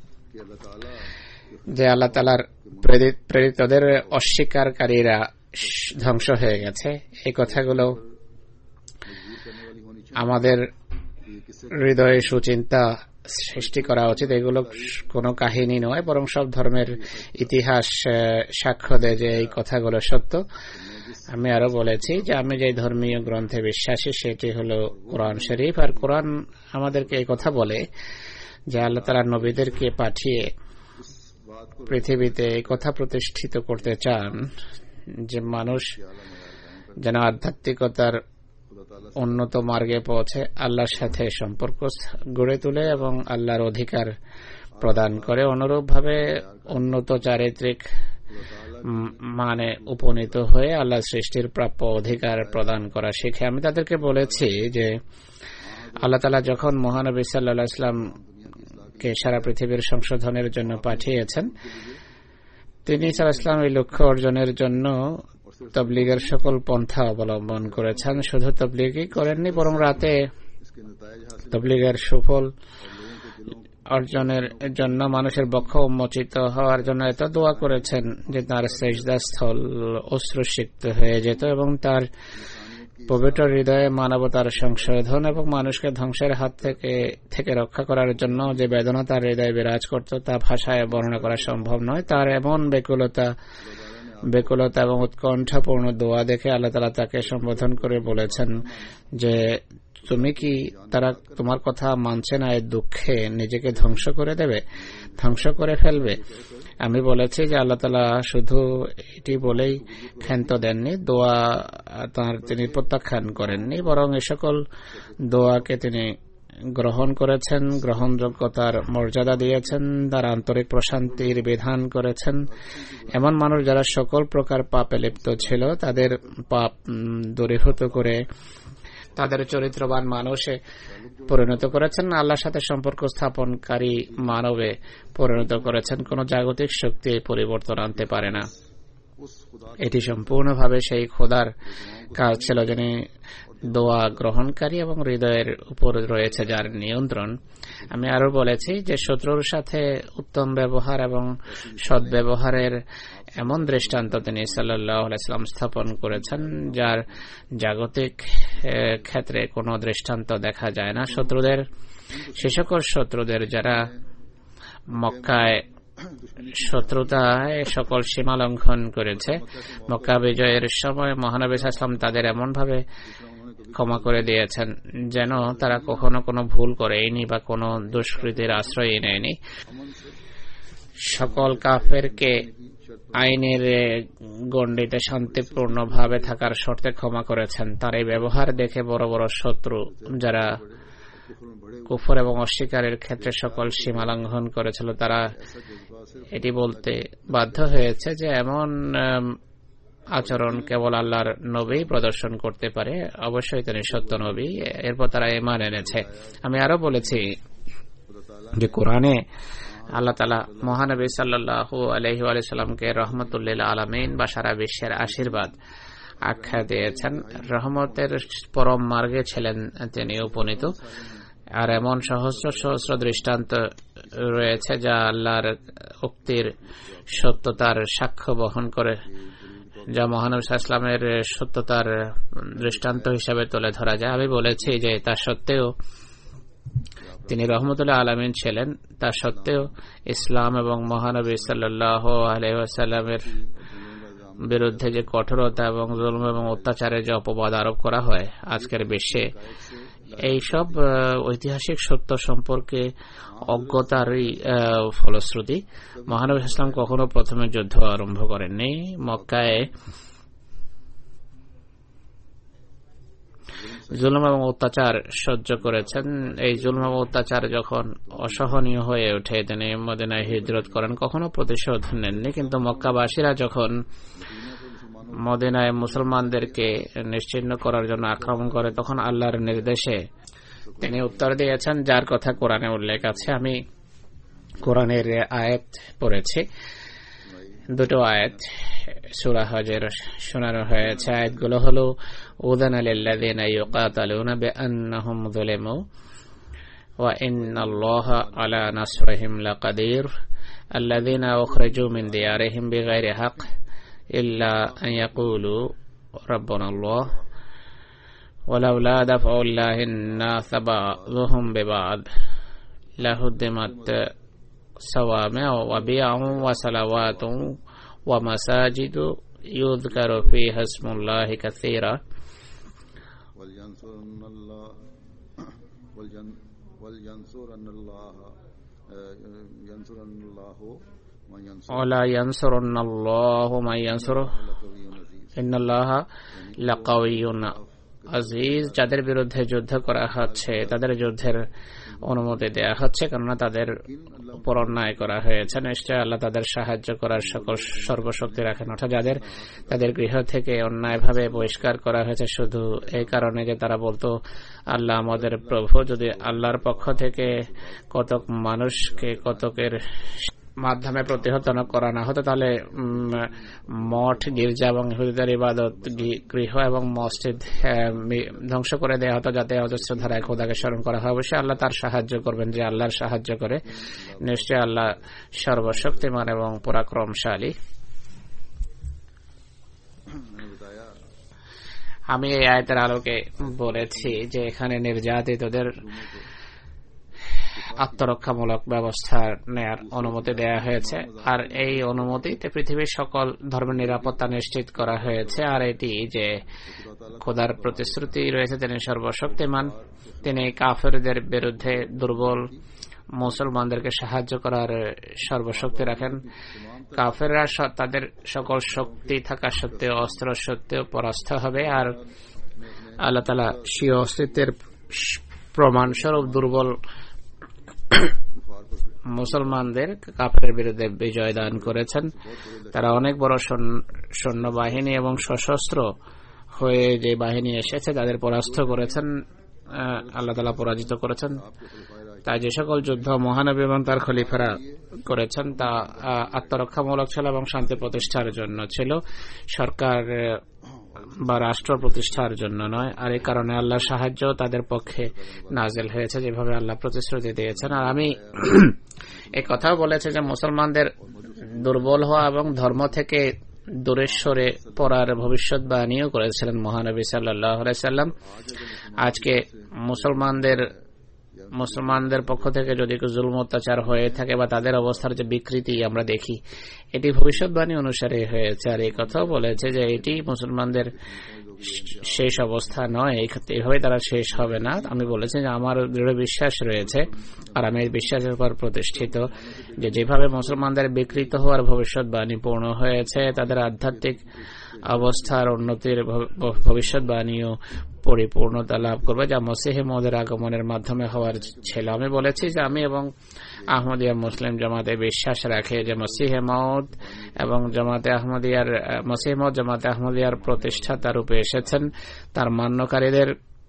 যে আল্লাহ তাআলার প্রেরিতদের অস্বীকারীরা ধ্বংস হয়ে গেছে। এই কথাগুলো আমাদের হৃদয়ে সুচিন্তা সৃষ্টি করা উচিত। এগুলো কোনো কাহিনী নয়, বরং সব ধর্মের ইতিহাস সাক্ষ্য দেয় যে এই কথাগুলো সত্য। আমি আরো বলেছি যে আমি যে ধর্মীয় গ্রন্থে বিশ্বাসী সেটি হলো কোরআন শরীফ, আর কোরআন আমাদেরকে এই কথা বলে যে আল্লাহ তাআলা নবীদেরকে পাঠিয়ে পৃথিবীতে এই কথা প্রতিষ্ঠিত করতে চান যে মানুষ যেন আধ্যাত্মিকতার উন্নত মার্গে পৌঁছে, আল্লাহর সাথে সম্পর্ক গড়ে তোলে এবং আল্লাহর অধিকার প্রদান করে। অনুরূপভাবে উন্নত চারিত্রিক মানে উপনীত হয়ে আল্লাহ সৃষ্টির প্রাপ্য অধিকার প্রদান করা শিখে। আমি তাদেরকে বলেছি যে আল্লাহ তাআলা যখন মহানবী সাল্লাল্লাহু আলাইহি ওয়াসাল্লামকে সারা পৃথিবীর সংশোধনের জন্য পাঠিয়েছেন, তিনি সাল্লাল্লাহু আলাইহি ওয়াসাল্লাম এই লক্ষ্য অর্জনের জন্য তাবলীগের সকল পন্থা অবলম্বন করেছেন। শুধু তাবলীগই করেননি, বরং রাতে তাবলীগের সুফল অর্জনের জন্য মানুষের বক্ষ উন্মোচিত হওয়ার জন্য এত দোয়া করেছেন যে তার সেজদা স্থল অশ্রুসিক্ত হয়ে যেত এবং তার পবিত্র হৃদয়ে মানবতার সংশোধন এবং মানুষকে ধ্বংসের হাত থেকে থেকে রক্ষা করার জন্য যে বেদনা তার হৃদয়ে বিরাজ করত তা ভাষায় বর্ণনা করা সম্ভব নয়। তার এমন বেকুলতা বেকুলতা এবং উৎকণ্ঠাপূর্ণ দোয়া দেখে আল্লাহ তাআলা তাকে সম্বোধন করে বলেছেন যে তুমি কি তারা তোমার কথা মানছে না, এর দুঃখে নিজেকে ধ্বংস করে দেবে, ধ্বংস করে ফেলবে। আমি বলেছি যে আল্লাহ তাআলা শুধু এটি বলেই ক্ষান্ত দেননি, দোয়া তার তিনি প্রত্যাখ্যান করেননি, বরং এ সকল দোয়াকে তিনি গ্রহণ করেছেন, গ্রহণযোগ্যতার মর্যাদা দিয়েছেন, তার আন্তরিক প্রশান্তির বিধান করেছেন। এমন মানুষ যারা সকল প্রকার পাপে লিপ্ত ছিল তাদের পাপ দূরীভূত করে তাদের চরিত্রবান মানুষে পরিণত করেছেন, আল্লাহর সাথে সম্পর্ক স্থাপনকারী মানবে পরিণত করেছেন। কোন জাগতিক শক্তি এই পরিবর্তন আনতে পারে না। এটি সম্পূর্ণভাবে সেই খোদার কাজ ছিল যিনি দোয়া গ্রহণকারী এবং হৃদয়ের উপর রয়েছে যার নিয়ন্ত্রণ। আমি আরো বলেছি যে শত্রুর সাথে উত্তম ব্যবহার এবং সদ্ব্যবহারের এমন দৃষ্টান্ত তিনি সাল্লাল্লাহু আলাইহি ওয়াসাল্লাম স্থাপন করেছেন যার জাগতিক ক্ষেত্রে কোনো দৃষ্টান্ত দেখা যায় না। শত্রুদের সে সকল শত্রুদের যারা মক্কায় শত্রুতায় সকল সীমা লঙ্ঘন করেছে, মক্কা বিজয়ের সময় মহানবী সাল্লাল্লাহু আলাইহি ওয়াসাল্লাম তাদের এমন ভাবে ক্ষমা করে দিয়েছেন যেন তারা কখনো কোনো ভুল করেনি বা কোনো দুষ্কৃতির আশ্রয় নেয়নি। সকল কাফেরকে আইনের গণ্ডিতে শান্তিপূর্ণভাবে থাকার শর্তে ক্ষমা করেছেন। তার এই ব্যবহার দেখে বড় বড় শত্রু যারা কুফর এবং অস্বীকারের ক্ষেত্রে সকল সীমা লঙ্ঘন করেছিল তারা এটি বলতে বাধ্য হয়েছে যে এমন আচরণ কেবল আল্লাহর নবী প্রদর্শন করতে পারে, অবশ্যই তিনি সত্য নবী। এরপর তারা ঈমান এনেছে। আমি আরো বলেছি যে কোরআনে আল্লাহ তাআলা মহানবী সাল্লাল্লাহু আলাইহি ওয়া সাল্লামকে রহমতুল লিল আলামিন বা সারা বিশ্বের আশীর্বাদ আখ্যা দিয়েছেন। রহমতের পরম মার্গে ছিলেন তিনি উপনীত। আর এমন সহস্র সহস্র দৃষ্টান্ত রয়েছে যা আল্লাহর উক্তির সত্যতার সাক্ষ্য বহন করে, যা মহানবী সাল্লাল্লাহু আলাইহি ওয়াসাল্লামের সত্যতার দৃষ্টান্ত হিসেবে তুলে ধরা যায়। আমি বলেছি যে তা সত্ত্বেও তিনি রহমতুল্লাহ আলামিন ছিলেন, তা সত্ত্বেও ইসলাম এবং মহানবী সাল্লাল্লাহু আলাইহি ওয়াসাল্লামের বিরুদ্ধে যে কঠোরতা এবং জুলম এবং অত্যাচারের যে অপবাদ আরোপ করা হয় আজকের বিশ্বে, এইসব ঐতিহাসিক সত্য সম্পর্কে অজ্ঞতারই ফলশ্রুতি। মহানবী ইসলাম কখনো প্রথমে যুদ্ধ আরম্ভ করেননি। মক্কায় জুলুম এবং অত্যাচার সহ্য করেছেন। এই জুলুম এবং অত্যাচার যখন অসহনীয় হয়ে ওঠে তিনি মদিনায় হিজরত করেন, কখনো প্রতিশোধ নেননি। কিন্তু মক্কাবাসীরা যখন মদিনায় মুসলমানদেরকে নিশ্চিহ্ন করার জন্য আক্রমণ করে তখন আল্লাহর নির্দেশে তিনি উত্তর দিয়েছেন, যার কথা কোরআনে উল্লেখ আছে। আমি কোরআনের আয়াত পড়েছি, দুটো আয়াত সূরা হজের শোনানো হয়েছে। আয়াতগুলো হলো উযানা লিল্লাযিনা ইউকাতালুনা বিআন্নাহুম যুলিমু ওয়া ইন্নাল্লাহা আলা নাসরিহিম লাকাদির আল্লাযিনা উখরিজু মিন দিয়ারিহিম বিগাইরি হক ইল্লা আন ইয়াকুলু রাব্বুনাল্লাহ ওয়ালাউলা দাফউল্লাহিন নাস বা'যুহুম বিবা'দ লাহুদ্দিমাত সাওয়ামি'u ওয়া বি'উ ওয়া সালাওয়াতু ওয়া মাসাজিদু ইউযকারু ফীহা ইসমুল্লাহি কাসীরা ওয়ালা ইয়ানসুরুন্নাল্লাহু মান ইয়ানসুরুহু ইন্নাল্লাহা লাকাওয়িয়্যুন আজিজ। যাদের বিরুদ্ধে যুদ্ধ করা হচ্ছে তাদের যুদ্ধের অনুমতি দেয়া হচ্ছে, কেননা তাদের উপর অন্যায় করা হয়েছে। নিশ্চয় আল্লাহ তাদের সাহায্য করার সকল সর্বশক্তি রাখেন। অর্থাৎ যাদের তাদের গৃহ থেকে অন্যায়ভাবে বহিষ্কার করা হয়েছে শুধু এই কারণে যে তারা বলতো আল্লাহ আমাদের প্রভু, যদি আল্লাহর পক্ষ থেকে কতক মানুষকে কতকের মাধ্যমে প্রতিহত করা না হতো তাহলে মঠ, গির্জা এবং ইহুদিদের ইবাদত গৃহ এবং মসজিদ ধ্বংস করে দেওয়া হতো, যাতে অজস্র ধারায় খোদাকে স্মরণ করা হয়। অবশ্যই আল্লাহ তার সাহায্য করবেন, যে আল্লাহর সাহায্য করে। নিশ্চয় আল্লাহ সর্বশক্তিমান এবং পরাক্রমশালী। আমি এই আয়াতের আলোকে বলেছি যে এখানে নির্যাতিতদের আত্মরক্ষামূলক ব্যবস্থা নেয়ার অনুমতি দেয়া হয়েছে, আর এই অনুমতিতে পৃথিবীর সকল ধর্মের নিরাপত্তা নিশ্চিত করা হয়েছে। আর এটি যে খোদার প্রতিশ্রুতি রয়েছে, তিনি সর্বশক্তিমান, তিনি কাফেরদের বিরুদ্ধে দুর্বল মুসলমানদেরকে সাহায্য করার সর্বশক্তি রাখেন। কাফেররা তাদের সকল শক্তি থাকা সত্ত্বেও, অস্ত্র সত্ত্বেও পরাস্ত হবে। আর আল্লাহ তাআলা স্বীয় অস্তিত্বের প্রমাণস্বরূপ দুর্বল মুসলমানদের কাফেরের বিরুদ্ধে বিজয় দান করেছেন। তারা অনেক বড় সৈন্যবাহিনী এবং সশস্ত্র হয়ে যে বাহিনী এসেছে তাদের পরাস্ত করেছেন, আল্লাহ তাআলা পরাজিত করেছেন। তাই যে সকল যুদ্ধ মহানবী এবং তার খলিফারা করেছেন তা আত্মরক্ষামূলক ছিল এবং শান্তি প্রতিষ্ঠার জন্য ছিল, সরকার বা রাষ্ট্র প্রতিষ্ঠার জন্য নয়। আর এই কারণে আল্লাহর সাহায্য তাদের পক্ষে নাজিল হয়েছে যেভাবে আল্লাহ প্রতিশ্রুতি দিয়েছেন। আর আমি এই কথাও বলেছি যে মুসলমানদের দুর্বল হওয়া এবং ধর্ম থেকে দূরে সরে পড়ার ভবিষ্যৎবাণীও করেছিলেন মহানবী সাল্লাল্লাহু আলাইহি সাল্লাম। আজকে মুসলমানদের মুসলমানদের পক্ষ থেকে যদি জুলুম অত্যাচার হয়ে থাকে বা তাদের অবস্থার যে বিকৃতি আমরা দেখি, এটি ভবিষ্যৎবাণী অনুসারে হয়েছে। আর এই কথাও বলেছে যে এটি মুসলমানদের শেষ অবস্থা নয়, এইভাবে তারা শেষ হবে না। আমি বলেছি যে আমার দৃঢ় বিশ্বাস রয়েছে আর আমি এই বিশ্বাসের উপর প্রতিষ্ঠিত যে যেভাবে মুসলমানদের বিকৃত হওয়ার ভবিষ্যৎবাণী পূর্ণ হয়েছে, তাদের আধ্যাত্মিক অবস্থার উন্নতির ভবিষ্যৎবাণীও পরিপূর্ণতা লাভ করবে, যা মসিহে মওদের আগমনের মাধ্যমে হওয়ার ছিল। আমি বলেছি যে আমি এবং আহমদিয়া মুসলিম জামাতে বিশ্বাস রাখে যে মসিহে মওদ এবং জামাতে আহমদিয়ার মসিহে মওদ জামাতে আহমদিয়ার প্রতিষ্ঠাতা রূপে এসেছেন। তার মান্যকারীদের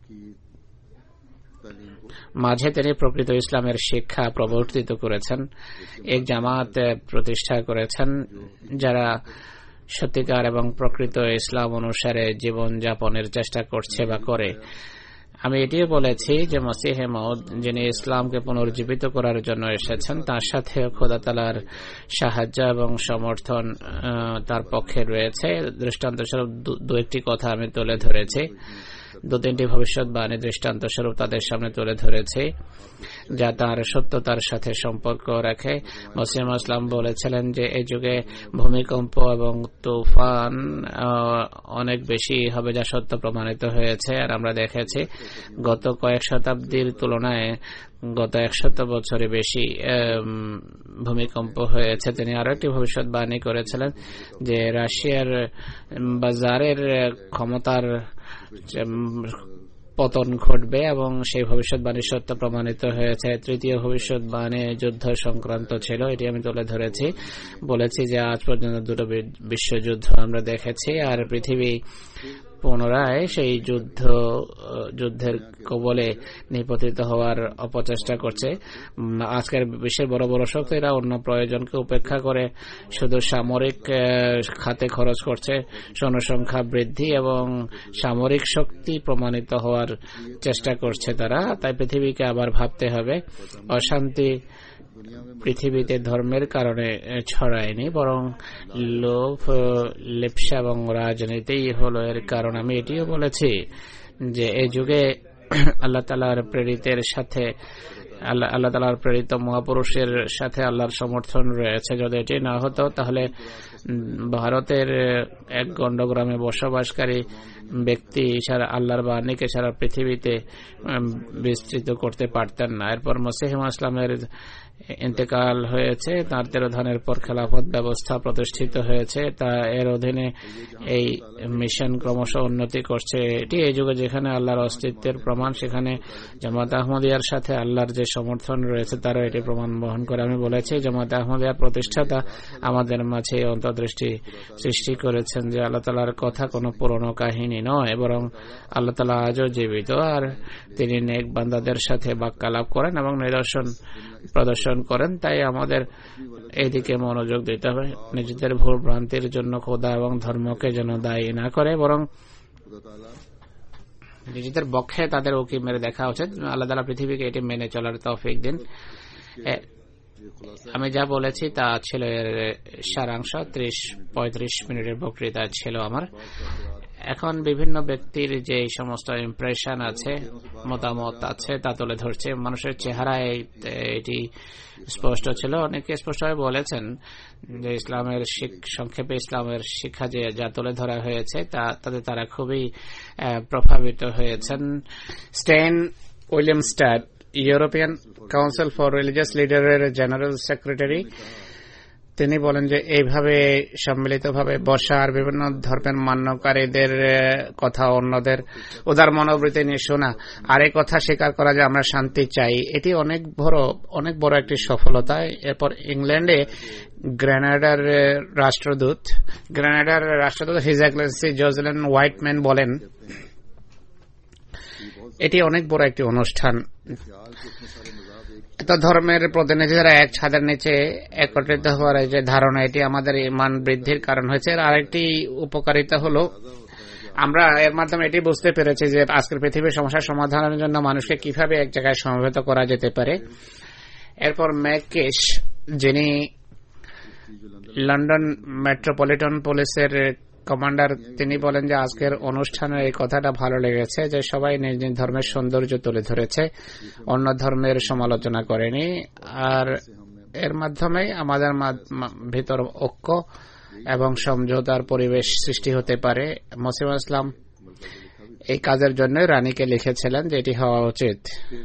মাঝে তিনি প্রকৃত ইসলামের শিক্ষা প্রবর্তিত করেছেন, এক জামাত প্রতিষ্ঠা করেছেন যারা সত্যিকার এবং প্রকৃত ইসলাম অনুসারে জীবন যাপনের চেষ্টা করছে বা করে। আমি এটিও বলেছি যে মসিহে মওদ যিনি ইসলামকে পুনর্জীবিত করার জন্য এসেছেন, তার সাথে খোদা তাআলার সাহায্য এবং সমর্থন তার পক্ষে রয়েছে। দৃষ্টান্ত স্বরূপ দু একটি কথা আমি তুলে ধরেছি, দু তিনটি ভবিষ্যৎবাণী দৃষ্টান্ত স্বরূপ তাদের সামনে তুলে ধরেছে যা তার সত্যতার সাথে সম্পর্ক রাখে। মুসলিম ইসলাম বলেছিলেন যে এই যুগে ভূমিকম্প এবং তুফান অনেক বেশি হবে, যা সত্য প্রমাণিত হয়েছে। আর আমরা দেখেছি গত কয়েক শতাব্দীর তুলনায় গত একশত বছরে বেশি ভূমিকম্প হয়েছে। তিনি আরো একটি ভবিষ্যৎবাণী করেছিলেন যে রাশিয়ার বাজারের ক্ষমতার পতন ঘটবে এবং সেই ভবিষ্যৎবাণী সত্য প্রমাণিত হয়েছে। তৃতীয় ভবিষ্যৎবাণী যুদ্ধ সংক্রান্ত ছিল, এটি আমি তুলে ধরেছি। বলেছি যে আজ পর্যন্ত দুটো বিশ্বযুদ্ধ আমরা দেখেছি আর পৃথিবী পুনরায় সেই যুদ্ধ যুদ্ধের কবলে নিপতিত হওয়ার অপচেষ্টা করছে। আজকের বিশ্বের বড় বড় শক্তিরা অন্য প্রয়োজনকে উপেক্ষা করে শুধু সামরিক খাতে খরচ করছে, জনসংখ্যা বৃদ্ধি এবং সামরিক শক্তি প্রমাণিত হওয়ার চেষ্টা করছে তারা। তাই পৃথিবীকে আবার ভাবতে হবে। অশান্তি পৃথিবীতে ধর্মের কারণে ছড়ায়নি, বরং লোভ, লিপ্সা এবং রাজনীতি হলো এর কারণ। আমি এটিও বলেছি যে এই যুগে আল্লাহ তাআলার প্রেরিতের সাথে আল্লাহ আল্লাহ তাআলার প্রেরিত মহাপুরুষের সাথে আল্লাহর সমর্থন রয়েছে। যদি এটি না হতো তাহলে ভারতের এক গণ্ডগ্রামে বসবাসকারী ব্যক্তি সারা আল্লাহর বাণীকে সারা পৃথিবীতে বিস্তৃত করতে পারতেন না। এরপর মসিহে ইসলামের ইন্তেকাল হয়েছে, তার তেরোধানের পর খেলাফত ব্যবস্থা প্রতিষ্ঠিত হয়েছে। তা এর অধীনে এই মিশন ক্রমশ উন্নতি করছে। এটি এই যুগে যেখানে আল্লাহর অস্তিত্বের প্রমাণ, সেখানে জামাত আহমদিয়ার সাথে আল্লাহর যে সমর্থন রয়েছে তারা এটি প্রমাণ বহন করে। আমি বলেছি জামাত আহমদিয়ার প্রতিষ্ঠাতা আমাদের মাঝে অন্তর্দৃষ্টি সৃষ্টি করেছেন যে আল্লাহ তাআলার কথা কোনো পুরনো কাহিনী নয়, বরং আল্লাহ তাআলা আজও জীবিত আর তিনি নেক বান্দাদের সাথে বাক্যালাপ করেন এবং নিদর্শন প্রদর্শন করেন। তাই আমাদের এইদিকে মনোযোগ দিতে হবে। নিজেদের ভুল ভ্রান্তির জন্য খোদা এবং ধর্মকে যেন দায়ী না করে, বরং নিজেদের পক্ষে তাদের উকি মেরে দেখা উচিত। আল্লাহ তাআলা পৃথিবীকে এটি মেনে চলার তৌফিক দিন। আমি যা বলেছি তা ছিল এর সারাংশ। ত্রিশ পঁয়ত্রিশ মিনিটের বক্তৃতা ছিল আমার। এখন বিভিন্ন ব্যক্তির যে সমস্ত ইমপ্রেশন আছে, মতামত আছে, তা তুলে ধরছে। মানুষের চেহারায় এটি স্পষ্ট ছিল। অনেকে স্পষ্টভাবে বলেছেন যে ইসলামের সংক্ষেপে ইসলামের শিক্ষা যে যা তুলে ধরা হয়েছে তা তাতে তারা খুবই প্রভাবিত হয়েছেন। Stein Villumstad, European council for religious লিডারের জেনারেল সেক্রেটারি, তিনি বলেন যে এইভাবে সম্মিলিতভাবে বসা আর বিভিন্ন ধর্মের মান্যকারীদের কথা, অন্যদের উদার মনোবৃত্তি নিয়ে শোনা আর এই কথা স্বীকার করা যে আমরা শান্তি চাই, এটি অনেক বড় অনেক বড় একটি সফলতা। এরপর ইংল্যান্ডে গ্রেনাডার রাষ্ট্রদূত গ্রেনাডার রাষ্ট্রদূত হিজ এক্সেলেন্সি জোসেলিন হোয়াইটম্যান বলেন এটি অনেক বড় একটি অনুষ্ঠান। এত ধর্মের প্রতিনিধিরা এক ছাদের নিচে একত্রিত হওয়ার যে ধারণা, এটি আমাদের ইমান বৃদ্ধির কারণ হয়েছে। আর আরেকটি উপকারিতা হলো আমরা এর মাধ্যমে এটি বুঝতে পেরেছি যে আজকের পৃথিবীর সমস্যার সমাধানের জন্য মানুষকে কিভাবে এক জায়গায় সমবেত করা যেতে পারে। এরপর ম্যাককেশ, যিনি লন্ডন মেট্রোপলিটন পুলিশের কমান্ডার, তিনি বলেন যে আজকের অনুষ্ঠানে এই কথাটা ভালো লেগেছে যে সবাই নিজ নিজ ধর্মের সৌন্দর্য তুলে ধরেছে, অন্য ধর্মের সমালোচনা করেনি। আর এর মাধ্যমে আমাদের ভিতর ঐক্য এবং সমঝোতার পরিবেশ সৃষ্টি হতে পারে। মসিহ ইসলাম এই কাজের জন্য রানীকে লিখেছিলেন যে এটি হওয়া উচিত।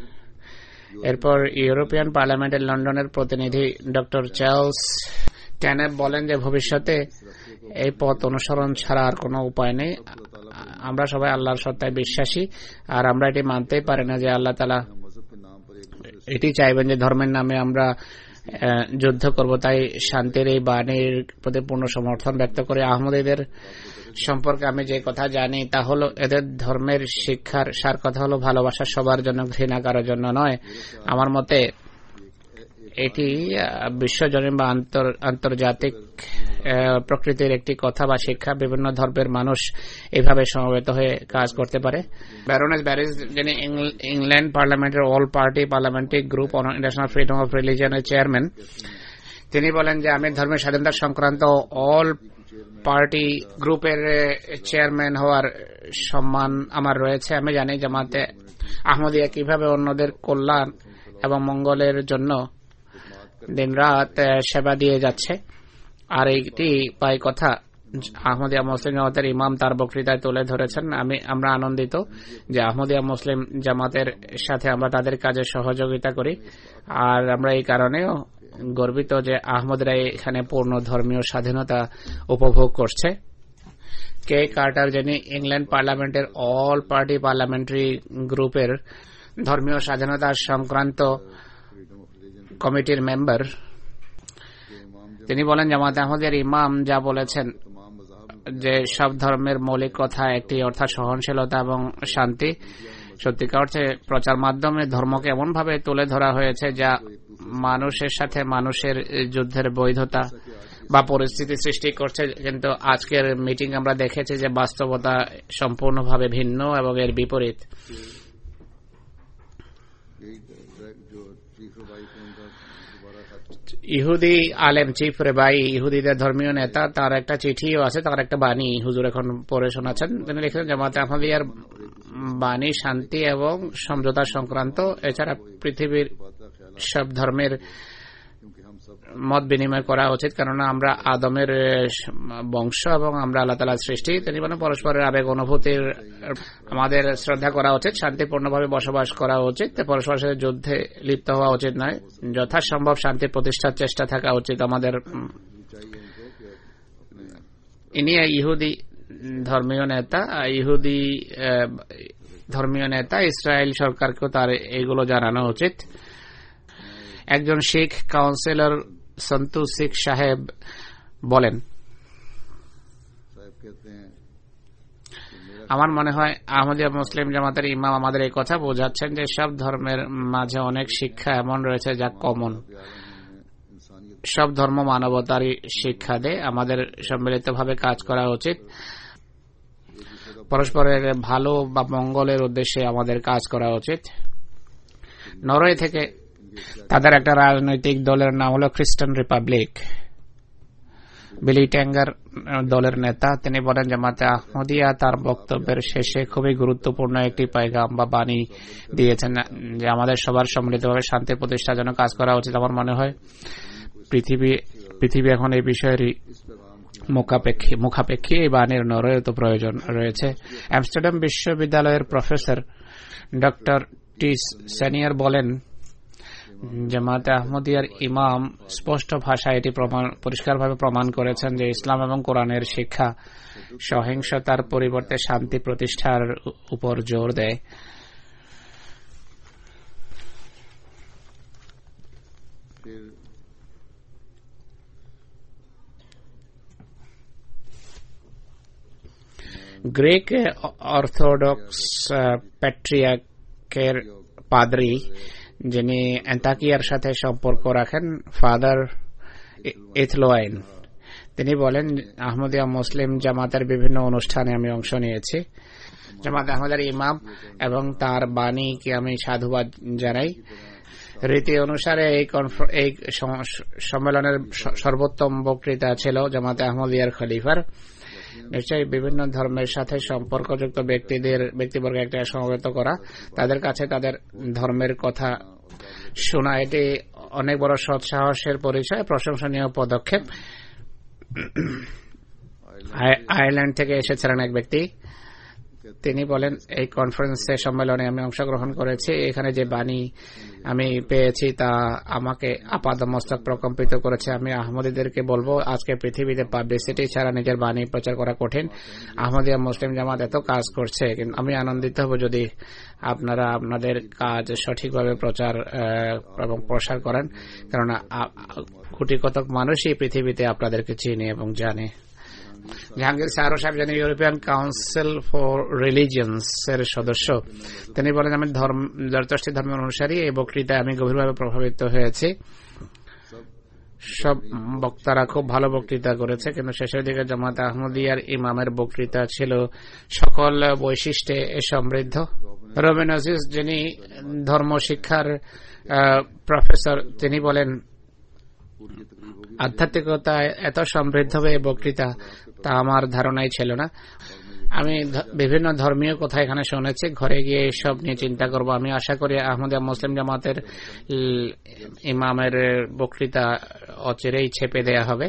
এরপর ইউরোপিয়ান পার্লামেন্টের লন্ডনের প্রতিনিধি ডক্টর চার্লস ট্যানেব বলেন যে ভবিষ্যতে এই পথ অনুসরণ ছাড়া আর কোনো উপায় নেই। আমরা সবাই আল্লাহর সত্তায় বিশ্বাসী আর আমরা এটি মানতেই পারি না যে আল্লাহ তাআলা এটি চাইবেন যে ধর্মের নামে আমরা যুদ্ধ করব। তাই শান্তির এই বাণীর প্রতি পূর্ণ সমর্থন ব্যক্ত করে আহমদীদের সম্পর্কে আমি যে কথা জানি তা হলো এদের ধর্মের শিক্ষার সার কথা হলো ভালোবাসা সবার জন্য, ঘৃণা কারোর জন্য নয়। আমার মতে এটি বিশ্বজনীন বা আন্তর্জাতিক প্রকৃতির একটি কথা বা শিক্ষা। বিভিন্ন ধর্মের মানুষ এইভাবে সমবেত হয়ে কাজ করতে পারে। ব্যারোনেস ব্যারিজ, যিনি ইংল্যান্ড পার্লামেন্টের all party parliamentary group on international freedom of রিলিজিয়নের চেয়ারম্যান, তিনি বলেন যে আমি ধর্মের স্বাধীনতা সংক্রান্ত অল পার্টি গ্রুপের চেয়ারম্যান হওয়ার সম্মান আমার রয়েছে। আমি জানি জামাতে আহমদিয়া কিভাবে অন্যদের কল্যাণ এবং মঙ্গলের জন্য দিনরাত সেবা দিয়ে যাচ্ছে। আর এইটি পাই কথা আহমদিয়া মুসলিম জামাতের ইমাম তার বক্তৃতায় তুলে ধরেছেন। আমি আমরা আনন্দিত যে আহমদিয়া মুসলিম জামাতের সাথে আমরা তাদের কাজে সহযোগিতা করি। আর আমরা এই কারণেও গর্বিত যে আহমদরা এখানে পূর্ণ ধর্মীয় স্বাধীনতা উপভোগ করছে। কে কার্টার, যিনি ইংল্যান্ড পার্লামেন্টের অল পার্টি পার্লামেন্টারি গ্রুপের ধর্মীয় স্বাধীনতা সংক্রান্ত কমিটির মেম্বার, তিনি বলেন জামাতে আহমদিয়ার ইমাম যা বলেছেন যে সব ধর্মের মৌলিক কথা একটি, অর্থাৎ সহনশীলতা এবং শান্তি। সত্যিকার অর্থে প্রচার মাধ্যমে ধর্মকে এমন ভাবে তুলে ধরা হয়েছে যা মানুষের সাথে মানুষের যুদ্ধের বৈধতা বা পরিস্থিতি সৃষ্টি করছে। কিন্তু আজকের মিটিং আমরা দেখেছি যে বাস্তবতা সম্পূর্ণভাবে ভিন্ন এবং এর বিপরীত। ইহুদি আলেম চিফ রেবাই, ইহুদিদের ধর্মীয় নেতা, তার একটা চিঠিও আছে, তার একটা বাণী হুজুর এখন পড়ে শোনাচ্ছেন। তিনি লিখেছেন জামাতে আহমদিয়ার বাণী শান্তি এবং সমঝোতা সংক্রান্ত। এছাড়া পৃথিবীর সব ধর্মের মত বিনিময় করা উচিত, কেননা আমরা আদমের বংশ এবং আমরা আল্লাহ তাআলার সৃষ্টি। তিনি বলেন পরস্পরের আবেগ অনুভূতির আমাদের শ্রদ্ধা করা উচিত, শান্তিপূর্ণভাবে বসবাস করা উচিত, পরস্পরের সাথে যুদ্ধে লিপ্ত হওয়া উচিত নয়, যথাসম্ভব শান্তি প্রতিষ্ঠার চেষ্টা থাকা উচিত আমাদের। ইনি ইহুদি ধর্মীয় নেতা, ইহুদি ধর্মীয় নেতা। ইসরায়েল সরকারকেও তার এগুলো জানানো উচিত। একজন শিখ কাউন্সিলর সন্তু শিখ সাহেব বলেন, আমার মনে হয় আহমদিয়া মুসলিম জামাতের ইমাম আমাদের এই কথা বোঝাচ্ছেন যে সব ধর্মের মাঝে অনেক শিক্ষা এমন রয়েছে যা কমন। সব ধর্ম মানবতারই শিক্ষা দেয়। আমাদের সম্মিলিতভাবে কাজ করা উচিত। পরস্পরের ভালো বা মঙ্গলের উদ্দেশ্যে আমাদের কাজ করা উচিত। নরওয়ে থেকে তাদের একটা রাজনৈতিক দলের নাম হল খ্রিস্টান রিপাবলিক। বিলি ট্যাঙ্গার দলের নেতা, তিনি বলেন জামাতে আহমদিয়া তার বক্তব্যের শেষে খুবই গুরুত্বপূর্ণ একটি পয়গাম বা বাণী দিয়েছেন যে আমাদের সবার সম্মিলিতভাবে শান্তি প্রতিষ্ঠার জন্য কাজ করা উচিত। আমার মনে হয় পৃথিবী পৃথিবী এখন এই বিষয়েরই মুখাপেক্ষী মুখাপেক্ষী এই বাণীর নরওয়ে তো প্রয়োজন রয়েছে। আমস্টারডাম বিশ্ববিদ্যালয়ের প্রফেসর ডক্টর টি সেনিয়র বলেন জামাতে আহমদিয়ার ইমাম স্পষ্ট ভাষায় এটি পরিষ্কারভাবে প্রমাণ করেছেন যে ইসলাম এবং কোরআনের শিক্ষা সহিংসতার পরিবর্তে শান্তি প্রতিষ্ঠার উপর জোর দেয়। গ্রিক অর্থোডক্স প্যাট্রিয়ার্কের পাদ্রী যিনি অ্যান্তাকিয়ার সাথে সম্পর্ক রাখেন, ফাদার ইথলোয়াইন, তিনি বলেন, আহমদিয়া মুসলিম জামাতের বিভিন্ন অনুষ্ঠানে আমি অংশ নিয়েছি। জামাত আহমদের ইমাম এবং তার বাণীকে আমি সাধুবাদ জানাই। রীতি অনুসারে এই এই সম্মেলনের সর্বোত্তম বক্তৃতা ছিল জামাতে আহমদিয়ার খলিফার। নিশ্চয়ই বিভিন্ন ধর্মের সাথে সম্পর্কযুক্ত ব্যক্তিদের ব্যক্তিবর্গ একটা সমবেত করা, তাদের কাছে তাদের ধর্মের কথা শোনা, এটি অনেক বড় সৎসাহসের পরিচয়, প্রশংসনীয় পদক্ষেপ। আয়ারল্যান্ড থেকে এসেছিলেন এক ব্যক্তি, তিনি বলেন, এই কনফারেন্সে সম্মেলনে আমি অংশগ্রহণ করেছি, এখানে যে বাণী আমি পেয়েছি তা আমাকে আপাদমস্তক প্রকম্পিত করেছে। আমি আহমদীদেরকে বলবো, আজকে পৃথিবীতে পাবলিসিটি ছাড়া নিজের বাণী প্রচার করা কঠিন। আহমদিয়া মুসলিম জামাত এত কাজ করছে, কিন্তু আমি আনন্দিত হব যদি আপনারা আপনাদের কাজ সঠিকভাবে প্রচার এবং প্রসার করেন, কারণ কোটি কতক মানুষই পৃথিবীতে আপনাদেরকে চিনে এবং জানে। জাহাঙ্গীর সারো সাহেব যিনি ইউরোপিয়ান কাউন্সিল ফর রিলিজিয়ন্স এর সদস্য, তিনি বলেন, আমি জরতষ্টি ধর্মের অনুসারী, এই বক্তৃতায় আমি গভীরভাবে প্রভাবিত হয়েছি। সব বক্তারা খুব ভালো বক্তৃতা করেছে, কিন্তু শেষের দিকে জামাত আহমদিয়ার ইমামের বক্তৃতা ছিল সকল বৈশিষ্ট্যে সমৃদ্ধ। রবিন আজিজ যিনি ধর্ম শিক্ষার প্রফেসর, তিনি বলেন, আধ্যাত্মিকতা এত সমৃদ্ধ হবে এই বক্তৃতা, তা আমার ধারণাই ছিল না। আমি বিভিন্ন ধর্মীয় কথা এখানে শুনেছি, ঘরে গিয়ে সব নিয়ে চিন্তা করব। আমি আশা করি আহমদিয়া মুসলিম জামাতের ইমামের বক্তৃতা অচিরেই ছেপে দেয়া হবে।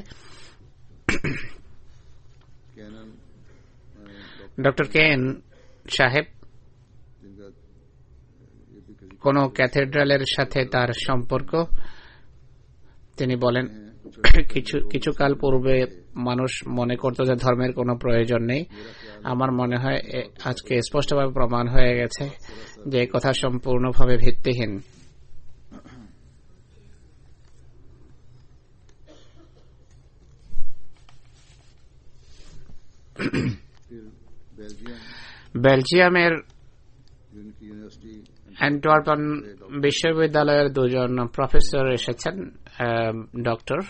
ডক্টর কেন সাহেব কোন ক্যাথেড্রালের সাথে তার সম্পর্ক, তিনি বলেন, কিছু কিছু কাল পূর্বে মানুষ মনে করত যে ধর্মের কোনো প্রয়োজন নেই। আমার মনে হয় আজকে স্পষ্টভাবে প্রমাণ হয়ে গেছে যে কথা সম্পূর্ণভাবে ভিত্তিহীন। বেলজিয়ামের অ্যান্টওয়ার্পন বিশ্ববিদ্যালয়ের দুজন প্রফেসর এসেছেন, ডক্টর।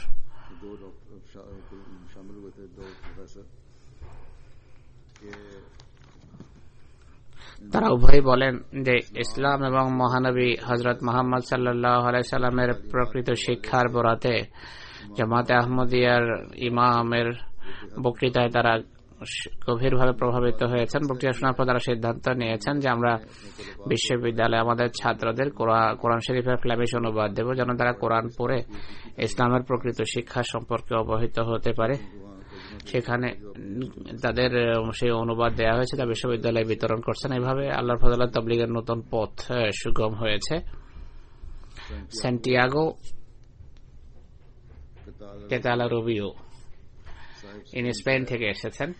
তারা উভয়ই বলেন যে ইসলাম এবং মহানবী হযরত মুহাম্মদ সাল্লাল্লাহু আলাইহি সাল্লামের প্রকৃত শিক্ষার বরাতে জামাতে আহমদিয়ার ইমামের বক্তৃতায় তারা গভীরভাবে প্রভাবিত হয়েছেন। বক্তৃতা শোনার পর তারা সিদ্ধান্ত নিয়েছেন যে আমরা বিশ্ববিদ্যালয়ে আমাদের ছাত্রদের কোরআন শরীফের ফ্ল্যামিশ অনুবাদ দেব, যেন তারা কোরআন পড়ে ইসলামের প্রকৃত শিক্ষা সম্পর্কে অবহিত হতে পারে। সেখানে তাদের সেই অনুবাদ দেওয়া হয়েছে, তা বিশ্ববিদ্যালয়ে বিতরণ করছেন। এভাবে আল্লাহর ফজলে তাবলীগের নতুন পথ সুগম হয়েছে। সান্টিয়াগো কেতালা রুবিও ইনি স্পেন থেকে এসেছেন।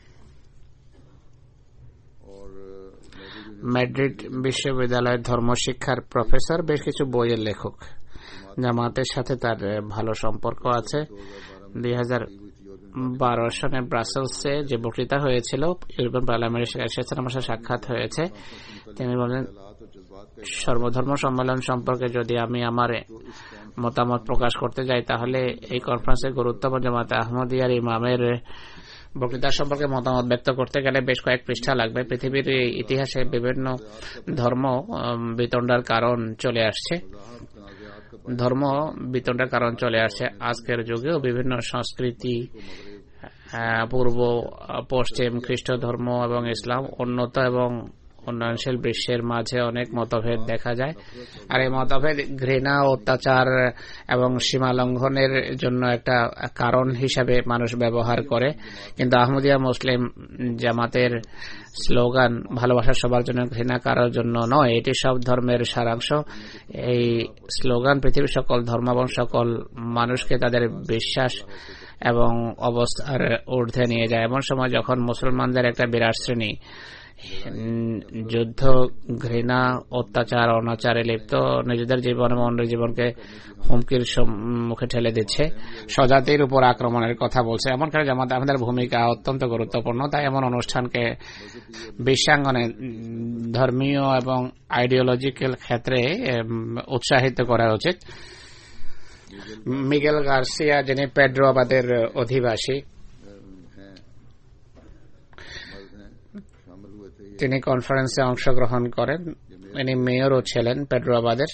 ম্যাড্রিড বিশ্ববিদ্যালয়ের ধর্মশিক্ষার প্রফেসর, বেশ কিছু বইয়ের লেখক। জামাতের সাথে তার ভালো সম্পর্ক আছে। দুই হাজার বারো সনে ব্রাসেলসে যে বক্তৃতা হয়েছিল, ইউরোপিয়ান পার্লামেন্টে এসেছেন, আমার সাথে সাক্ষাৎ হয়েছে। তিনি বলেন, সর্বধর্ম সম্মেলন সম্পর্কে যদি আমি আমার মতামত প্রকাশ করতে যাই, তাহলে এই কনফারেন্সের গুরুত্ব জামাতে আহমদিয়ার ইমামের বক্তৃতা সম্পর্কে মতামত ব্যক্ত করতে গেলে বেশ কয়েক পৃষ্ঠা লাগবে। পৃথিবীর ইতিহাসে বিভিন্ন ধর্ম বিতণ্ডার কারণ চলে আসছে ধর্ম বিতণ্ডার কারণ চলে আসছে আজকের যুগেও বিভিন্ন সংস্কৃতি, পূর্ব পশ্চিম, খ্রিস্ট ধর্ম এবং ইসলাম উন্নত এবং উন্নয়নশীল বিশ্বের মাঝে অনেক মতভেদ দেখা যায়, আর এই মতভেদ ঘৃণা, অত্যাচার এবং সীমা লঙ্ঘনের জন্য একটা কারণ হিসাবে মানুষ ব্যবহার করে। কিন্তু আহমদিয়া মুসলিম জামাতের স্লোগান ভালোবাসা সবার জন্য, ঘৃণা কারোর জন্য নয়, এটি সব ধর্মের সারাংশ। এই স্লোগান পৃথিবীর সকল ধর্ম এবং সকল মানুষকে তাদের বিশ্বাস এবং অবস্থার ঊর্ধ্বে নিয়ে যায়। এমন সময় যখন মুসলমানদের একটা বিরাট শ্রেণী যুদ্ধ, ঘৃণা, অত্যাচার, অনাচারে লিপ্ত, নিজেদের জীবন এবং অন্যের জীবনকে হুমকির মুখে ঠেলে দিচ্ছে, স্বজাতির উপর আক্রমণের কথা বলছে, এমন করে জামাতে আমাদের ভূমিকা অত্যন্ত গুরুত্বপূর্ণ। তাই এমন অনুষ্ঠানকে বিশ্বাঙ্গনে ধর্মীয় এবং আইডিওলজিক্যাল ক্ষেত্রে উৎসাহিত করা উচিত। মিগেল গার্সিয়া, যিনি পেড্রোবাদের অধিবাসী, তিনি কনফারেন্সে অংশগ্রহণ করেন। ইনি মেয়রও ছিলেন পেড্রোবাদের।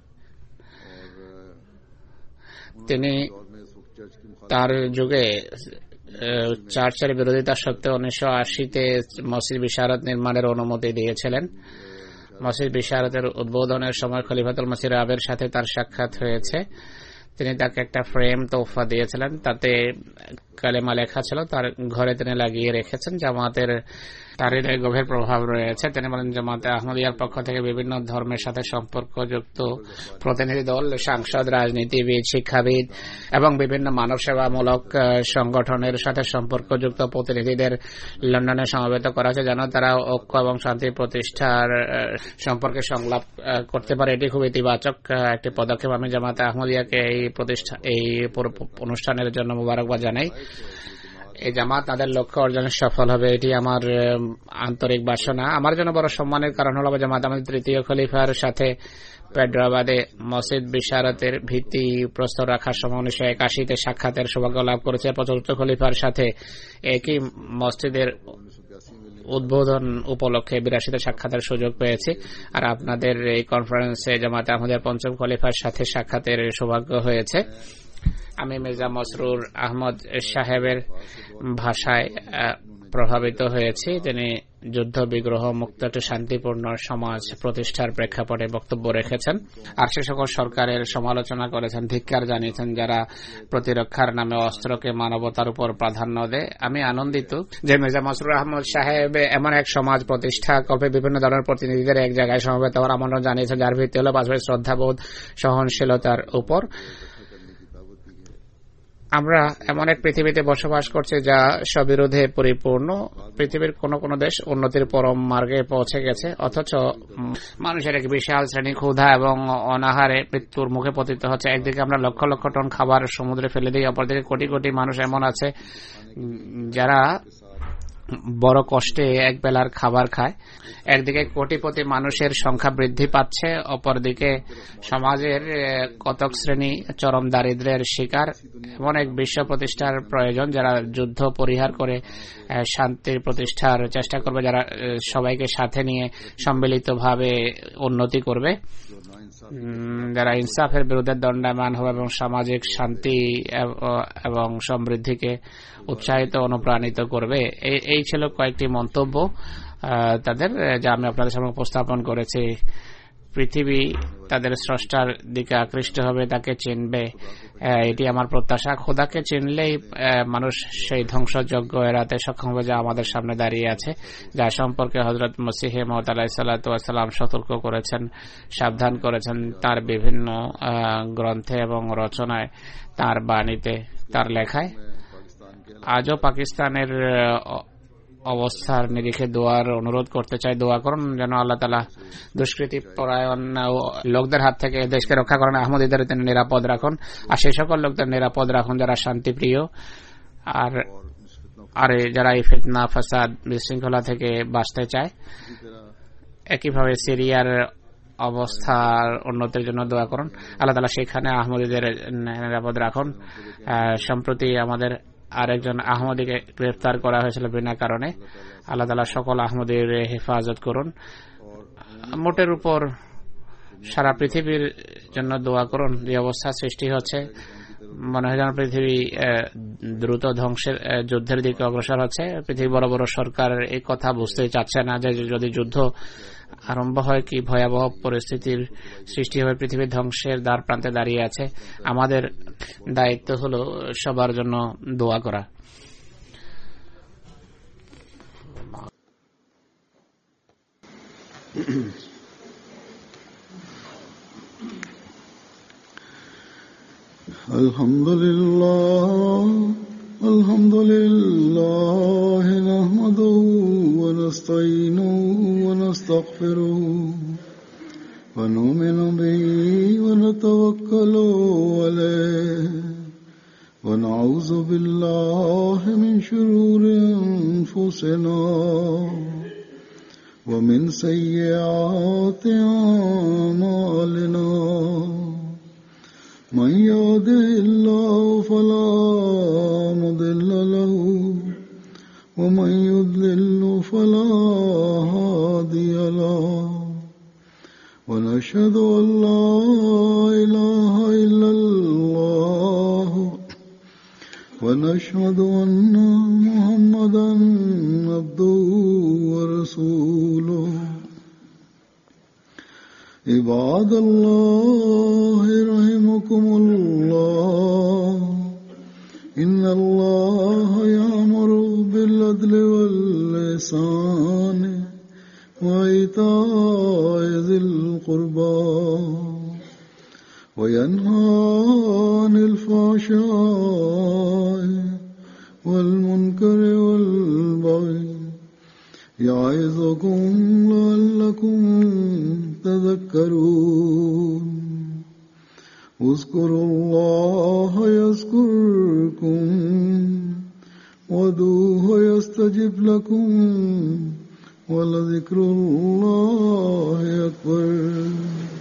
তিনি তার যুগে চার্চের বিরোধিতা সত্ত্বেও উনিশশো আশিতে মসজিদ বিশারত নির্মাণের অনুমতি দিয়েছিলেন। মসজিদ বিশারতের উদ্বোধনের সময় খলিফাতুল মসিহ রাবের সাথে তার সাক্ষাৎ হয়েছে। তিনি তাকে একটা ফ্রেম তোহফা দিয়েছিলেন, তাতে কালেমা লেখা ছিল, তার ঘরে তিনি লাগিয়ে রেখেছেন। জামাতের তার গভীর প্রভাব রয়েছে। তিনি বলেন, জামাতে আহমদিয়ার পক্ষ থেকে বিভিন্ন ধর্মের সাথে সম্পর্কযুক্ত প্রতিনিধি দল, সাংসদ, রাজনীতিবিদ, শিক্ষাবিদ এবং বিভিন্ন মানব সেবামূলক সংগঠনের সাথে সম্পর্কযুক্ত প্রতিনিধিদের লন্ডনে সমবেত করা হয়েছে, যেন তারা ঐক্য এবং শান্তি প্রতিষ্ঠার সম্পর্কে সংলাপ করতে পারে। এটি খুব ইতিবাচক একটি পদক্ষেপ। আমি জামাতে আহমদিয়াকে এই প্রতিষ্ঠা এই অনুষ্ঠানের জন্য মোবারকবাদ জানাই। এই জামাত তাদের লক্ষ্য অর্জনে সফল হবে, এটি আমার আন্তরিক বাসনা। আমার জন্য বড় সম্মানের কারণ হল জামাত আমাদের তৃতীয় খলিফার সাথে পেড্রোবাদে মসজিদ বিশারতের ভিত্তি প্রস্তর রাখার সময় উনিশশো একাশিতে সাক্ষাতের সৌভাগ্য লাভ করেছে। চতুর্থ খলিফার সাথে একই মসজিদের উদ্বোধন উপলক্ষে বিরাশিতে সাক্ষাতের সুযোগ পেয়েছি। আর আপনাদের এই কনফারেন্সে জামাতে আমাদের পঞ্চম খলিফার সাথে সাক্ষাতের সৌভাগ্য হয়েছে। আমি মির্জা মসরুর আহমদ সাহেবের ভাষায় প্রভাবিত হয়েছি। তিনি যুদ্ধ বিগ্রহ মুক্ত একটি শান্তিপূর্ণ সমাজ প্রতিষ্ঠার প্রেক্ষাপটে বক্তব্য রেখেছেন, আর সে সকল সরকারের সমালোচনা করেছেন, ধিক্কার জানিয়েছেন যারা প্রতিরক্ষার নামে অস্ত্রকে মানবতার উপর প্রাধান্য দেয়। আমি আনন্দিত যে মির্জা মসরুর আহমদ সাহেব এমন এক সমাজ প্রতিষ্ঠা কল্পে বিভিন্ন ধরনের প্রতিনিধিদের এক জায়গায় সমবেত হওয়ার আমন্ত্রণ জানিয়েছেন, যার ভিত্তি হল পাশাপাশি শ্রদ্ধাবোধ, সহনশীলতার উপর। আমরা এমন এক পৃথিবীতে বসবাস করছি যা স্ববিরোধে পরিপূর্ণ। পৃথিবীর কোন কোন দেশ উন্নতির পরম মার্গে পৌঁছে গেছে, অথচ মানুষের এক বিশাল শ্রেণী ক্ষুধা এবং অনাহারে মৃত্যুর মুখে পতিত হচ্ছে। একদিকে আমরা লক্ষ লক্ষ টন খাবার সমুদ্রে ফেলে দিই, অপরদিকে কোটি কোটি মানুষ এমন আছে যারা বড় কষ্টে এক বেলার খাবার খায়। একদিকে কোটিপতি মানুষের সংখ্যা বৃদ্ধি পাচ্ছে, অপরদিকে সমাজের কতক শ্রেণী চরম দারিদ্র্যের শিকার। এমন এক বিশ্ব প্রতিষ্ঠার প্রয়োজন যারা যুদ্ধ পরিহার করে শান্তির প্রতিষ্ঠার চেষ্টা করবে, যারা সবাইকে সাথে নিয়ে সম্মিলিতভাবে উন্নতি করবে, যারা ইনসাফের বিরুদ্ধে দণ্ডায়মান হবে এবং সামাজিক শান্তি এবং সমৃদ্ধিকে উৎসাহিত অনুপ্রাণিত করবে। এই ছিল কয়েকটি মন্তব্য তাদের, যা আমি আপনাদের সামনে উপস্থাপন করেছি। পৃথিবী তাদের স্রষ্টার দিকে আকৃষ্ট হবে, তাকে চিনবে, এটি আমার প্রত্যাশা। খোদাকে চিনলেই মানুষ সেই ধ্বংসযজ্ঞ এড়াতে সক্ষম হবে যা আমাদের সামনে দাঁড়িয়ে আছে, যা সম্পর্কে হযরত মসিহ মাউদ আলাইহিস সালাতু ওয়াস সালাম সতর্ক করেছেন, সাবধান করেছেন তার বিভিন্ন গ্রন্থে এবং রচনায়, তার বাণীতে, তার লেখায়। আজও পাকিস্তানের অবস্থার নিরিখে দোয়ার অনুরোধ করতে চাই। দোয়া করুন যেন আল্লাহ তাআলা দুষ্কৃতি পরায়ণ লোকদের হাত থেকে দেশকে রক্ষা করেন, আহমদীদের তিনি নিরাপদ রাখুন, আর সেই সকল লোকদের নিরাপদ রাখুন যারা শান্তিপ্রিয় আর আর যারা এই ফিতনা, ফাসাদ, বিশৃঙ্খলা থেকে বাঁচতে চায়। একইভাবে সিরিয়ার অবস্থার উন্নতির জন্য দোয়া করুন, আল্লাহ তাআলা সেখানে আহমদীদের নিরাপদ রাখুন। সম্প্রতি আমাদের আরেকজন আহমদীকে গ্রেফতার করা হয়েছিল বিনা কারণে, আল্লাহ তাআলা সকল আহমদীর হেফাজত করুন। মোটের উপর সারা পৃথিবীর জন্য দোয়া করুন। যে অবস্থা সৃষ্টি হচ্ছে মনে হয় যেন পৃথিবী দ্রুত ধ্বংসের যুদ্ধের দিকে অগ্রসর হচ্ছে। পৃথিবী বড় বড় সরকার এই কথা বুঝতে চাচ্ছে না যে যদি যুদ্ধ আরম্ভ হয় কি ভয়াবহ পরিস্থিতির সৃষ্টি হবে, পৃথিবীর ধ্বংসের দ্বার প্রান্তে দাঁড়িয়ে আছে। আমাদের দায়িত্ব হলো সবার জন্য দোয়া করা। আলহামদুলিল্লাহ আলহামদুলিল্লাহ নাহমাদুহু ওয়া নাস্তাঈনুহু ওয়া নাস্তাগফিরুহু ওয়া নু'মিনু বিহি ওয়া নাতাওয়াক্কালু আলাইহি ওয়া নাউযু বিল্লাহি মিন শুরুরি আনফুসিনা ওয়া মিন সাইয়্যাতি আ'মালিনা من يهده الله فلا مضل له ومن يضلل فلا هادي له ونشهد أن لا إله إلا الله ونشهد أن محمدا عبده ورسوله عباد الله رحمكم الله إن الله يأمر بالعدل والإحسان وإيتاء ذي القربى وينهى عن الفحشاء والمنكر والبغي يعظكم لعلكم تذكرون اذكروا الله يذكركم وادعوه يستجب لكم ولذكر الله أكبر.